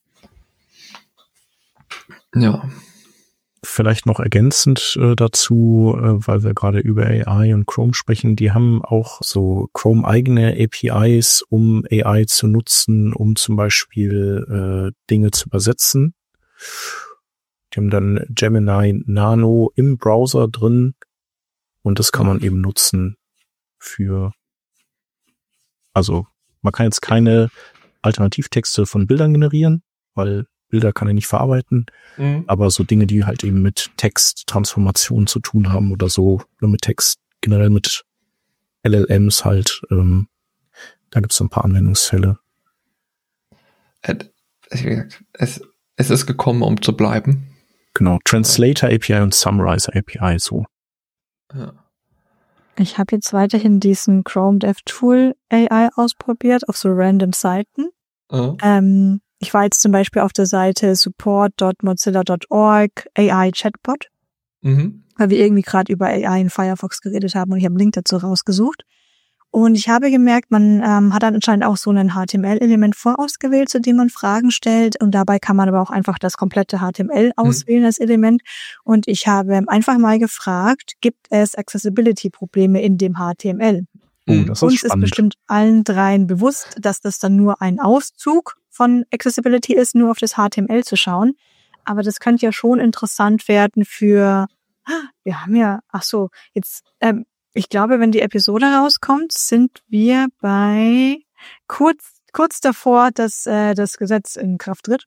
A: Ja.
C: Vielleicht noch ergänzend äh, dazu, äh, weil wir gerade über A I und Chrome sprechen, die haben auch so Chrome-eigene A P Is, um A I zu nutzen, um zum Beispiel äh, Dinge zu übersetzen. Die haben dann Gemini Nano im Browser drin und das kann man eben nutzen für, also man kann jetzt keine Alternativtexte von Bildern generieren, weil Bilder kann er nicht verarbeiten, mhm. aber so Dinge, die halt eben mit Texttransformation zu tun haben oder so, oder mit Text, generell mit L L Ms halt, ähm, da gibt es so ein paar Anwendungsfälle.
A: Es, es ist gekommen, um zu bleiben.
C: Genau, Translator A P I und Summarizer A P I, so.
A: Ja.
D: Ich habe jetzt weiterhin diesen Chrome DevTool A I ausprobiert auf so random Seiten.
A: Uh.
D: Ähm, ich war jetzt zum Beispiel auf der Seite support dot mozilla dot org A I Chatbot,
A: mhm.
D: weil wir irgendwie gerade über A I in Firefox geredet haben und ich habe einen Link dazu rausgesucht. Und ich habe gemerkt, man ähm, hat dann anscheinend auch so ein H T M L-Element vorausgewählt, zu dem man Fragen stellt. Und dabei kann man aber auch einfach das komplette H T M L auswählen, mhm. als Element. Und ich habe einfach mal gefragt, gibt es Accessibility-Probleme in dem H T M L?
C: Oh, das ist
D: Uns
C: spannend.
D: ist bestimmt allen dreien bewusst, dass das dann nur ein Auszug von Accessibility ist, nur auf das H T M L zu schauen. Aber das könnte ja schon interessant werden für, wir haben ja, ach so, jetzt, ähm, ich glaube, wenn die Episode rauskommt, sind wir bei kurz kurz davor, dass äh, das Gesetz in Kraft tritt.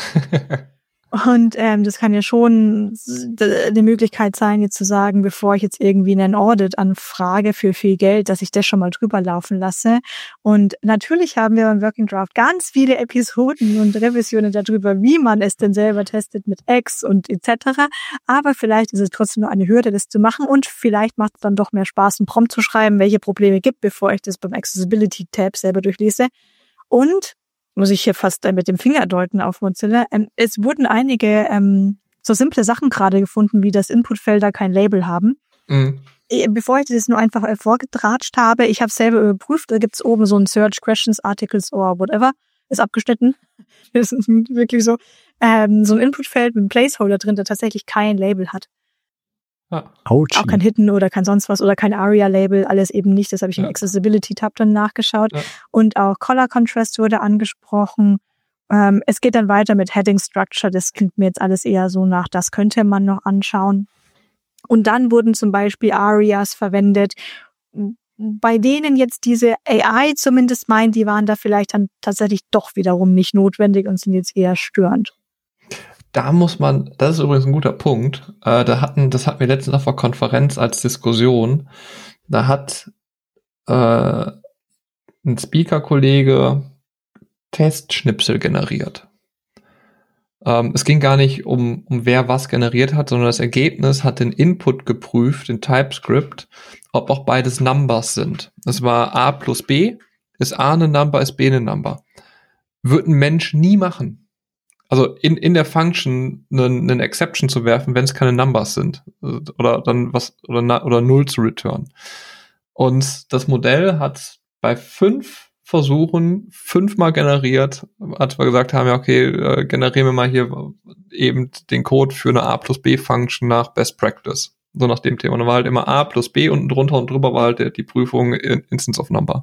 D: Und ähm, das kann ja schon eine Möglichkeit sein, jetzt zu sagen, bevor ich jetzt irgendwie einen Audit anfrage für viel Geld, dass ich das schon mal drüber laufen lasse. Und natürlich haben wir beim Working Draft ganz viele Episoden und Revisionen darüber, wie man es denn selber testet mit X und et cetera. Aber vielleicht ist es trotzdem nur eine Hürde, das zu machen und vielleicht macht es dann doch mehr Spaß, einen Prompt zu schreiben, welche Probleme gibt, bevor ich das beim Accessibility-Tab selber durchlese. Und muss ich hier fast äh, mit dem Finger deuten auf Mozilla. Ähm, es wurden einige ähm, so simple Sachen gerade gefunden, wie dass Inputfelder kein Label haben.
A: Mhm.
D: Bevor ich das nur einfach äh, vorgetratscht habe, ich habe es selber überprüft, da gibt's oben so ein Search, Questions, Articles or whatever, ist abgeschnitten. Das ist wirklich so. Ähm, so ein Inputfeld mit einem Placeholder drin, der tatsächlich kein Label hat.
A: Ja.
D: Auch kein Hidden oder kein sonst was oder kein ARIA-Label, alles eben nicht. Das habe ich
A: ja.
D: im Accessibility-Tab dann nachgeschaut.
A: Ja.
D: Und auch Color Contrast wurde angesprochen. Ähm, es geht dann weiter mit Heading Structure. Das klingt mir jetzt alles eher so nach, das könnte man noch anschauen. Und dann wurden zum Beispiel ARIAs verwendet, bei denen jetzt diese A I zumindest meint, die waren da vielleicht dann tatsächlich doch wiederum nicht notwendig und sind jetzt eher störend.
A: Da muss man, das ist übrigens ein guter Punkt, äh, da hatten, das hatten wir letztens auf der Konferenz als Diskussion, da hat äh, ein Speaker-Kollege Testschnipsel generiert. Ähm, es ging gar nicht um, um wer was generiert hat, sondern das Ergebnis hat den Input geprüft, in TypeScript, ob auch beides Numbers sind. Das war A plus B, ist A eine Number, ist B eine Number. Wird ein Mensch nie machen. Also in in der Function einen, einen Exception zu werfen, wenn es keine Numbers sind oder dann was oder oder null zu return. Und das Modell hat bei fünf Versuchen fünfmal generiert, als wir gesagt haben, ja okay, äh, generieren wir mal hier eben den Code für eine A plus B Function nach Best Practice. So nach dem Thema. Und dann war halt immer A plus B unten drunter und drüber war halt die Prüfung in Instance of Number.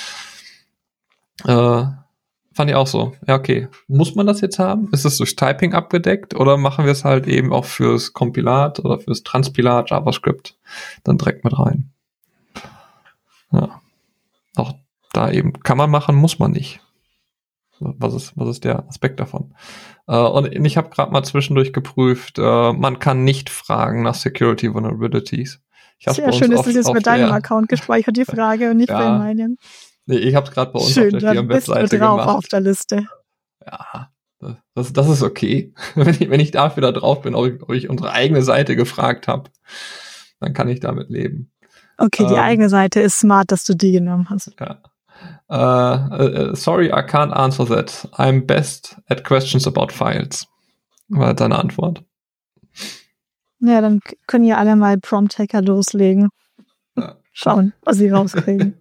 A: Äh, Fand ich auch so. Ja, okay. Muss man das jetzt haben? Ist es durch Typing abgedeckt oder machen wir es halt eben auch fürs Kompilat oder fürs Transpilat JavaScript dann direkt mit rein? Ja. Auch da eben kann man machen, muss man nicht. Was ist, was ist der Aspekt davon? Äh, und ich habe gerade mal zwischendurch geprüft, äh, man kann nicht fragen nach Security Vulnerabilities. Ich
D: Sehr schön, dass das jetzt mit deinem Account gespeichert, die Frage, und nicht
A: ja.
D: bei meinem.
A: Nee, ich habe es gerade bei uns
D: Schön,
A: auf der Firmenwebseite
D: bist du drauf
A: gemacht.
D: Auf der Liste.
A: Ja, das, das ist okay. Wenn ich, wenn ich dafür da drauf bin, ob ich, ob ich unsere eigene Seite gefragt habe, dann kann ich damit leben.
D: Okay, die
A: ähm,
D: eigene Seite ist smart, dass du die genommen hast.
A: Ja. Uh, uh, sorry, I can't answer that. I'm best at questions about files. War deine Antwort.
D: Ja, dann können ja alle mal Prompt-Hacker loslegen.
A: Ja.
D: Schauen, was sie rauskriegen.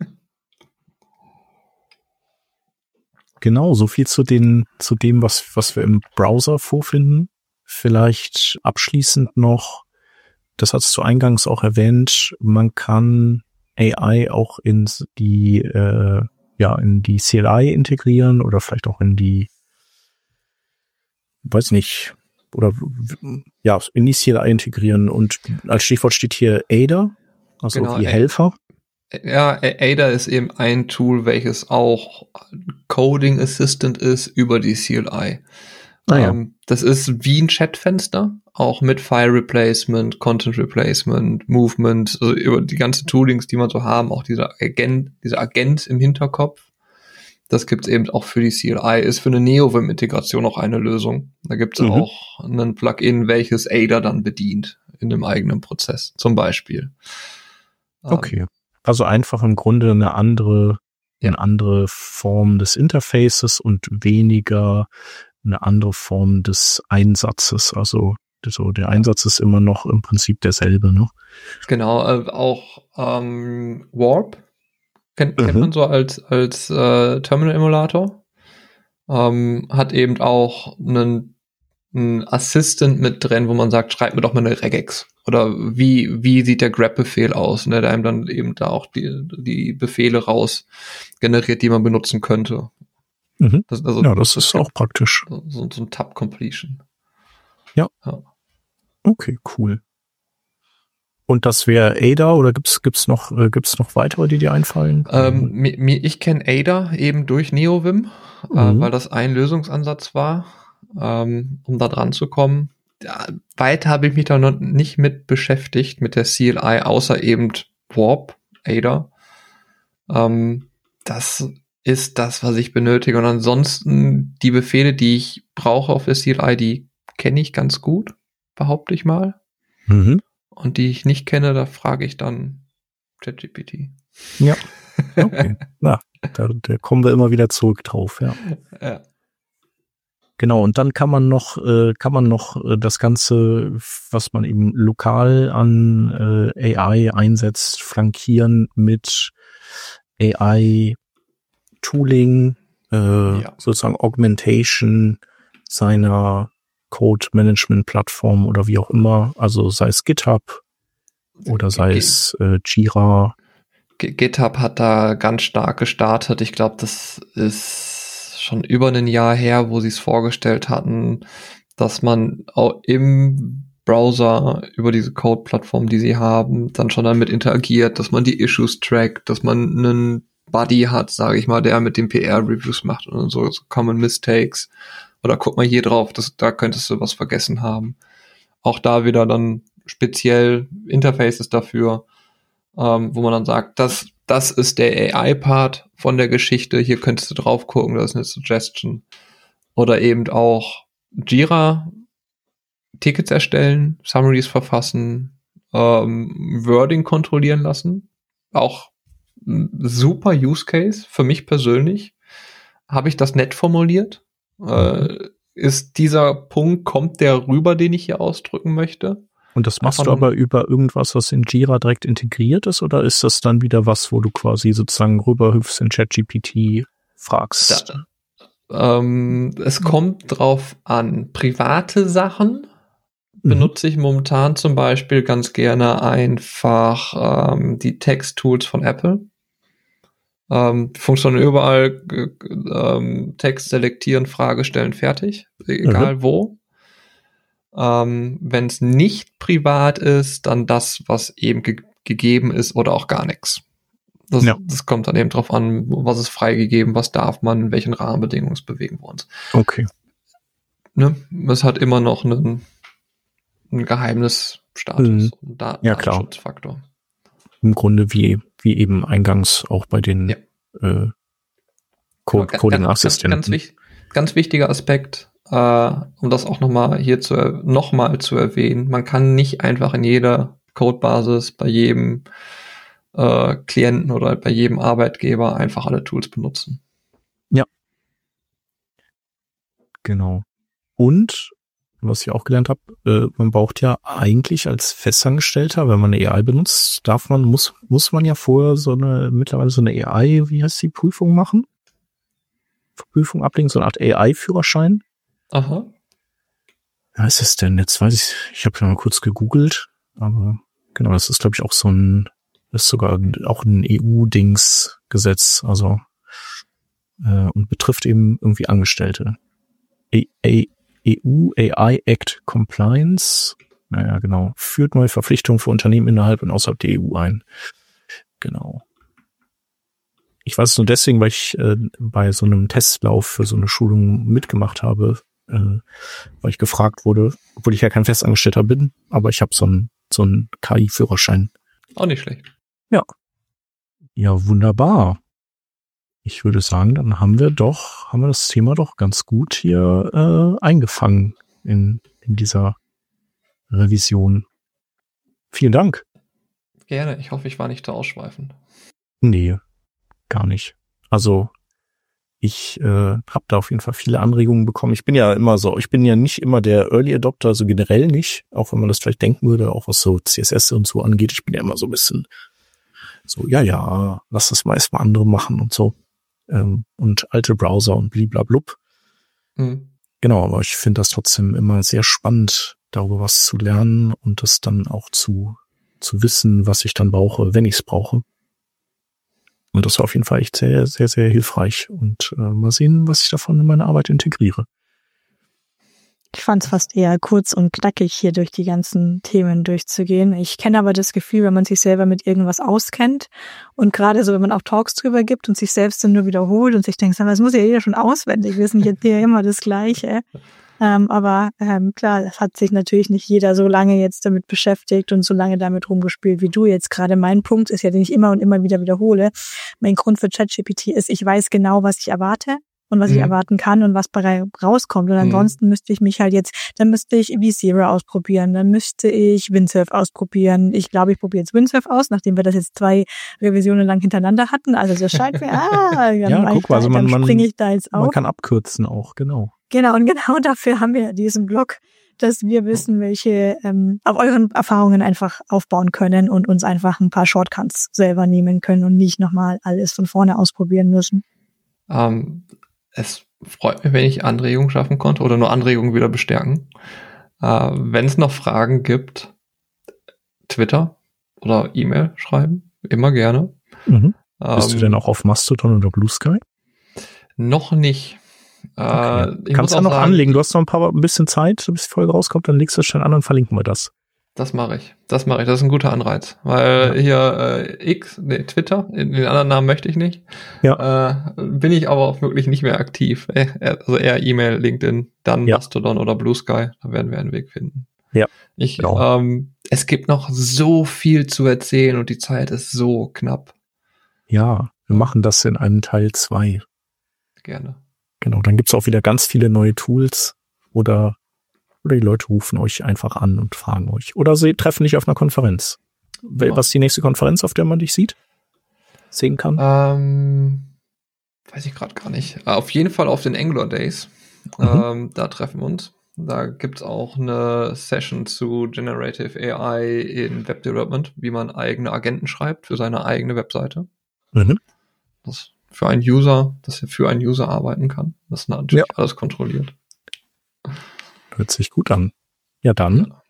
C: Genau, so viel zu den, zu dem, was, was wir im Browser vorfinden. Vielleicht abschließend noch, das hattest du eingangs auch erwähnt, man kann A I auch in die, äh, ja, in die C L I integrieren oder vielleicht auch in die, weiß nicht, oder, ja, in die C L I integrieren und als Stichwort steht hier A D A, also
A: genau,
C: wie Helfer.
A: Ja, A D A ist eben ein Tool, welches auch Coding Assistant ist über die C L I.
C: Ah, ja.
A: ähm, das ist wie ein Chatfenster, auch mit File Replacement, Content Replacement, Movement, also über die ganzen Toolings, die man so haben, auch dieser Agent, dieser Agent im Hinterkopf. Das gibt's eben auch für die C L I, ist für eine NeoVim-Integration auch eine Lösung. Da gibt's mhm. auch ein Plugin, welches Ada dann bedient in dem eigenen Prozess, zum Beispiel.
C: Okay, also einfach im Grunde eine andere, ja. eine andere Form des Interfaces und weniger eine andere Form des Einsatzes. Also so der Einsatz ist immer noch im Prinzip derselbe, ne?
A: Genau, äh, auch ähm, Warp kennt, kennt mhm. man so als als äh, Terminal-Emulator. Ähm, hat eben auch einen, einen Assistant mit drin, wo man sagt, schreib mir doch mal eine Regex. Oder wie wie sieht der Grab-Befehl aus, ne, der einem dann eben da auch die die Befehle raus generiert, die man benutzen könnte.
C: Mhm. Das, also, ja, das ist auch praktisch.
A: So, so ein Tab-Completion.
C: Ja. ja. Okay, cool. Und das wäre Ada oder gibt's gibt's noch äh, gibt's noch weitere, die dir einfallen?
A: Ähm, mir, mir, ich kenne Ada eben durch NeoVim, mhm. äh, weil das ein Lösungsansatz war, ähm, um da dran zu kommen. Ja, weiter habe ich mich da noch nicht mit beschäftigt mit der C L I, außer eben Warp, Ada. Ähm, das ist das, was ich benötige. Und ansonsten die Befehle, die ich brauche auf der C L I, die kenne ich ganz gut, behaupte ich mal.
C: Mhm.
A: Und die ich nicht kenne, da frage ich dann ChatGPT.
C: Ja, okay. Na, da, da kommen wir immer wieder zurück drauf, ja.
A: Ja.
C: Genau, und dann kann man noch, äh, kann man noch äh, das Ganze, was man eben lokal an äh, A I einsetzt, flankieren mit A I-Tooling, äh, ja. sozusagen Augmentation seiner Code-Management-Plattform oder wie auch immer, also sei es GitHub oder sei G- es äh, Jira.
A: G- GitHub hat da ganz stark gestartet. Ich glaube, das ist schon über ein Jahr her, wo sie es vorgestellt hatten, dass man auch im Browser über diese Code-Plattform, die sie haben, dann schon damit interagiert, dass man die Issues trackt, dass man einen Buddy hat, sage ich mal, der mit dem P R-Reviews macht und so, so Common Mistakes. Oder guck mal hier drauf, das, da könntest du was vergessen haben. Auch da wieder dann speziell Interfaces dafür, ähm, wo man dann sagt, das, das ist der A I-Part von der Geschichte, hier könntest du drauf gucken, das ist eine Suggestion. Oder eben auch Jira, Tickets erstellen, Summaries verfassen, ähm, Wording kontrollieren lassen. Auch ein super Use Case für mich persönlich. Habe ich das nett formuliert? Äh, ist dieser Punkt, kommt der rüber, den ich hier ausdrücken möchte?
C: Und das machst Einfach du aber über irgendwas, was in Jira direkt integriert ist, oder ist das dann wieder was, wo du quasi sozusagen rüberhüpfst in ChatGPT fragst?
A: Da, ähm, es kommt drauf an. Private Sachen mhm. benutze ich momentan zum Beispiel ganz gerne einfach ähm, die Text-Tools von Apple. Ähm, funktionieren überall, äh, ähm, Text selektieren, Frage stellen, fertig, egal mhm. wo. Ähm, wenn es nicht privat ist, dann das, was eben ge- gegeben ist oder auch gar nichts. Das, ja. das kommt dann eben drauf an, was ist freigegeben, was darf man, in welchen Rahmenbedingungen bewegen wir uns.
C: Okay.
A: Ne? Es hat immer noch einen, einen Geheimnisstatus
C: mhm.
A: und da-
C: ja,
A: Datenschutzfaktor.
C: Im Grunde wie wie eben eingangs auch bei den ja. äh, Code,
A: ganz,
C: Coding-Assistenten.
A: Ganz, ganz, ganz wichtiger Aspekt, äh, um das auch nochmal hier zu nochmal zu erwähnen. Man kann nicht einfach in jeder Codebasis bei jedem äh, Klienten oder bei jedem Arbeitgeber einfach alle Tools benutzen.
C: Ja. Genau. Und was ich auch gelernt habe, äh, man braucht ja eigentlich als Festangestellter, wenn man eine A I benutzt, darf man, muss, muss man ja vorher so eine, mittlerweile so eine A I, wie heißt die, Prüfung machen? Prüfung ablegen, so eine Art A I-Führerschein.
A: Aha.
C: Was ist es denn? Jetzt weiß ich, ich habe ja mal kurz gegoogelt, aber genau, das ist, glaube ich, auch so ein, das ist sogar auch ein E U-Dings-Gesetz, also äh, und betrifft eben irgendwie Angestellte. A, A, E U A I Act Compliance, naja, genau, führt neue Verpflichtungen für Unternehmen innerhalb und außerhalb der E U ein. Genau. Ich weiß es nur deswegen, weil ich äh, bei so einem Testlauf für so eine Schulung mitgemacht habe, äh, weil ich gefragt wurde, obwohl ich ja kein Festangestellter bin, aber ich habe so einen so einen K I-Führerschein.
A: Auch nicht schlecht.
C: Ja. Ja, wunderbar. ich würde sagen, dann haben wir doch, haben wir das Thema doch ganz gut hier äh, eingefangen in, in dieser Revision. Vielen Dank.
A: Gerne. Ich hoffe, ich war nicht zu ausschweifend.
C: Nee, gar nicht. Also ich äh, habe da auf jeden Fall viele Anregungen bekommen. Ich bin ja immer so, ich bin ja nicht immer der Early Adopter, also generell nicht, auch wenn man das vielleicht denken würde, auch was so C S S und so angeht. Ich bin ja immer so ein bisschen so, ja, ja, lass das mal erstmal andere machen und so. Ähm, und alte Browser und bliblablub. Mhm. Genau, aber ich finde das trotzdem immer sehr spannend, darüber was zu lernen und das dann auch zu zu wissen, was ich dann brauche, wenn ich es brauche. Und das war auf jeden Fall echt sehr, sehr, sehr hilfreich. Und äh, mal sehen, was ich davon in meine Arbeit integriere.
D: Ich fand es fast eher kurz und knackig, hier durch die ganzen Themen durchzugehen. Ich kenne aber das Gefühl, wenn man sich selber mit irgendwas auskennt und gerade so, wenn man auch Talks drüber gibt und sich selbst dann nur wiederholt und sich denkt, das muss ja jeder schon auswendig wissen, ich erzähle ja immer das Gleiche. Ähm, aber ähm, klar, das hat sich natürlich nicht jeder so lange jetzt damit beschäftigt und so lange damit rumgespielt wie du jetzt gerade. Mein Punkt ist ja, den ich immer und immer wieder wiederhole. Mein Grund für ChatGPT ist, ich weiß genau, was ich erwarte und was mhm. ich erwarten kann und was bei rauskommt. Und ansonsten mhm. müsste ich mich halt jetzt, dann müsste ich vSphere ausprobieren, dann müsste ich Windsurf ausprobieren. Ich glaube, ich probiere jetzt Windsurf aus, nachdem wir das jetzt zwei Revisionen lang hintereinander hatten. Also das scheint mir, ah, dann,
C: ja, guck mal, also man,
D: dann springe ich da jetzt auf.
C: Man kann abkürzen auch, genau.
D: Genau, und genau dafür haben wir diesen Blog, dass wir wissen, welche ähm, auf euren Erfahrungen einfach aufbauen können und uns einfach ein paar Shortcuts selber nehmen können und nicht nochmal alles von vorne ausprobieren müssen.
A: Ähm, es freut mich, wenn ich Anregungen schaffen konnte oder nur Anregungen wieder bestärken. Äh, wenn es noch Fragen gibt, Twitter oder E-Mail schreiben, immer gerne.
C: Mhm. Ähm, Bist du denn auch auf Mastodon oder Blue Sky?
A: Noch nicht.
C: Okay. Äh, Kannst du auch noch sagen, anlegen. Du hast noch ein paar ein bisschen Zeit, bis die Folge rauskommt, dann legst du es schon an und verlinken wir das.
A: Das mache ich. Das mache ich. Das ist ein guter Anreiz. Weil ja. hier äh, X, nee, Twitter, den anderen Namen möchte ich nicht. Ja. Äh, bin ich aber auch wirklich nicht mehr aktiv. Äh, also eher E-Mail, LinkedIn, dann ja. Mastodon oder Blue Sky. Da werden wir einen Weg finden.
C: Ja.
A: Ich, genau. ähm, es gibt noch so viel zu erzählen und die Zeit ist so knapp.
C: Ja, wir machen das in einem Teil zwei.
A: Gerne.
C: Genau, dann gibt's auch wieder ganz viele neue Tools oder, oder die Leute rufen euch einfach an und fragen euch. Oder sie treffen dich auf einer Konferenz. Ja. Was ist die nächste Konferenz, auf der man dich sieht? Sehen kann?
A: Ähm, weiß ich gerade gar nicht. Auf jeden Fall auf den Angular Days. Mhm. Ähm, da treffen wir uns. Da gibt's auch eine Session zu Generative A I in Web Development, wie man eigene Agenten schreibt für seine eigene Webseite. Mhm. Das für einen User, dass er für einen User arbeiten kann. Das ist natürlich ja. alles kontrolliert.
C: Hört sich gut an. Ja, dann. Ja.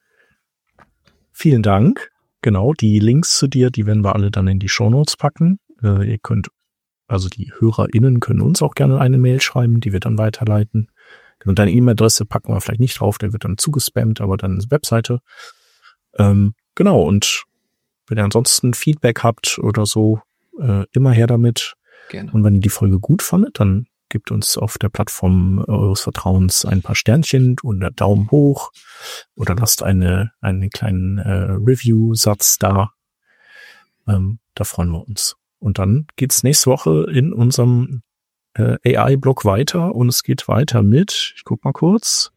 C: Vielen Dank. Genau, die Links zu dir, die werden wir alle dann in die Shownotes packen. Äh, ihr könnt, also die HörerInnen können uns auch gerne eine Mail schreiben, die wir dann weiterleiten. Und deine E-Mail-Adresse packen wir vielleicht nicht drauf, der wird dann zugespammt, aber dann ist Webseite. Ähm, genau, und wenn ihr ansonsten Feedback habt oder so, äh, immer her damit. Gerne. Und wenn ihr die Folge gut fandet, dann gebt uns auf der Plattform eures Vertrauens ein paar Sternchen und einen Daumen hoch oder lasst eine einen kleinen äh, Review-Satz da. Ähm, da freuen wir uns. Und dann geht's nächste Woche in unserem äh, A I-Blog weiter und es geht weiter mit, ich guck mal kurz,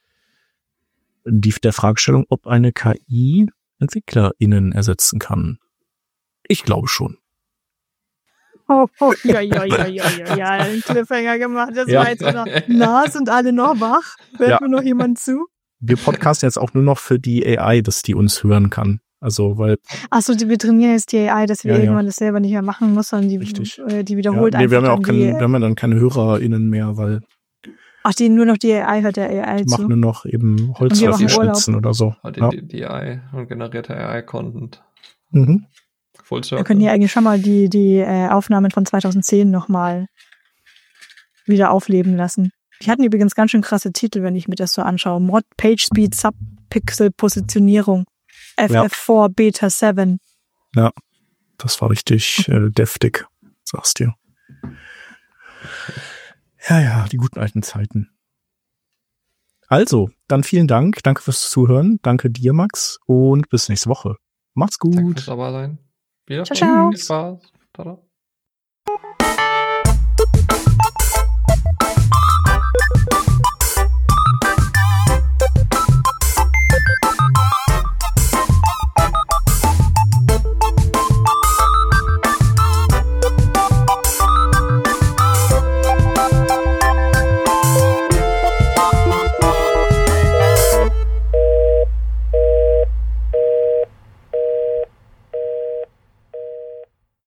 C: die, der Fragestellung, ob eine K I EntwicklerInnen ersetzen kann. Ich glaube schon.
D: Oh, oh, ja, ja, ja, ja, ja, ja, einen Cliffhanger gemacht. Das ja. war jetzt noch, na, sind alle noch wach? Hört ja. mir noch jemand zu?
C: Wir podcasten jetzt auch nur noch für die A I, dass die uns hören kann. Also, weil.
D: Ach so, wir trainieren jetzt die A I, dass wir ja, irgendwann ja. das selber nicht mehr machen müssen, sondern die,
C: Richtig.
D: die wiederholt ja, nee,
C: einfach. Wir haben ja auch
D: die,
C: kein, wir haben ja dann keine HörerInnen mehr, weil.
D: Ach, die nur noch die A I hört der A I
C: zu.
D: Machen
C: nur noch eben Holzwürfelschnitzen oder so.
A: Die,
C: ja.
A: die, die A I und generierte A I-Content.
C: Mhm.
A: Full Circle.
D: Wir können hier eigentlich schon mal die, die äh, Aufnahmen von zweitausendzehn nochmal wieder aufleben lassen. Die hatten übrigens ganz schön krasse Titel, wenn ich mir das so anschaue. Mod, Page Speed, Subpixel, Positionierung, F F vier, ja. Beta sieben.
C: Ja, das war richtig äh, deftig, sagst du. Ja, ja, die guten alten Zeiten. Also, dann vielen Dank. Danke fürs Zuhören. Danke dir, Max. Und bis nächste Woche. Macht's gut.
A: Danke fürs Dabeisein. Wieder
D: ciao, ciao.
A: Viel Spaß. Tada.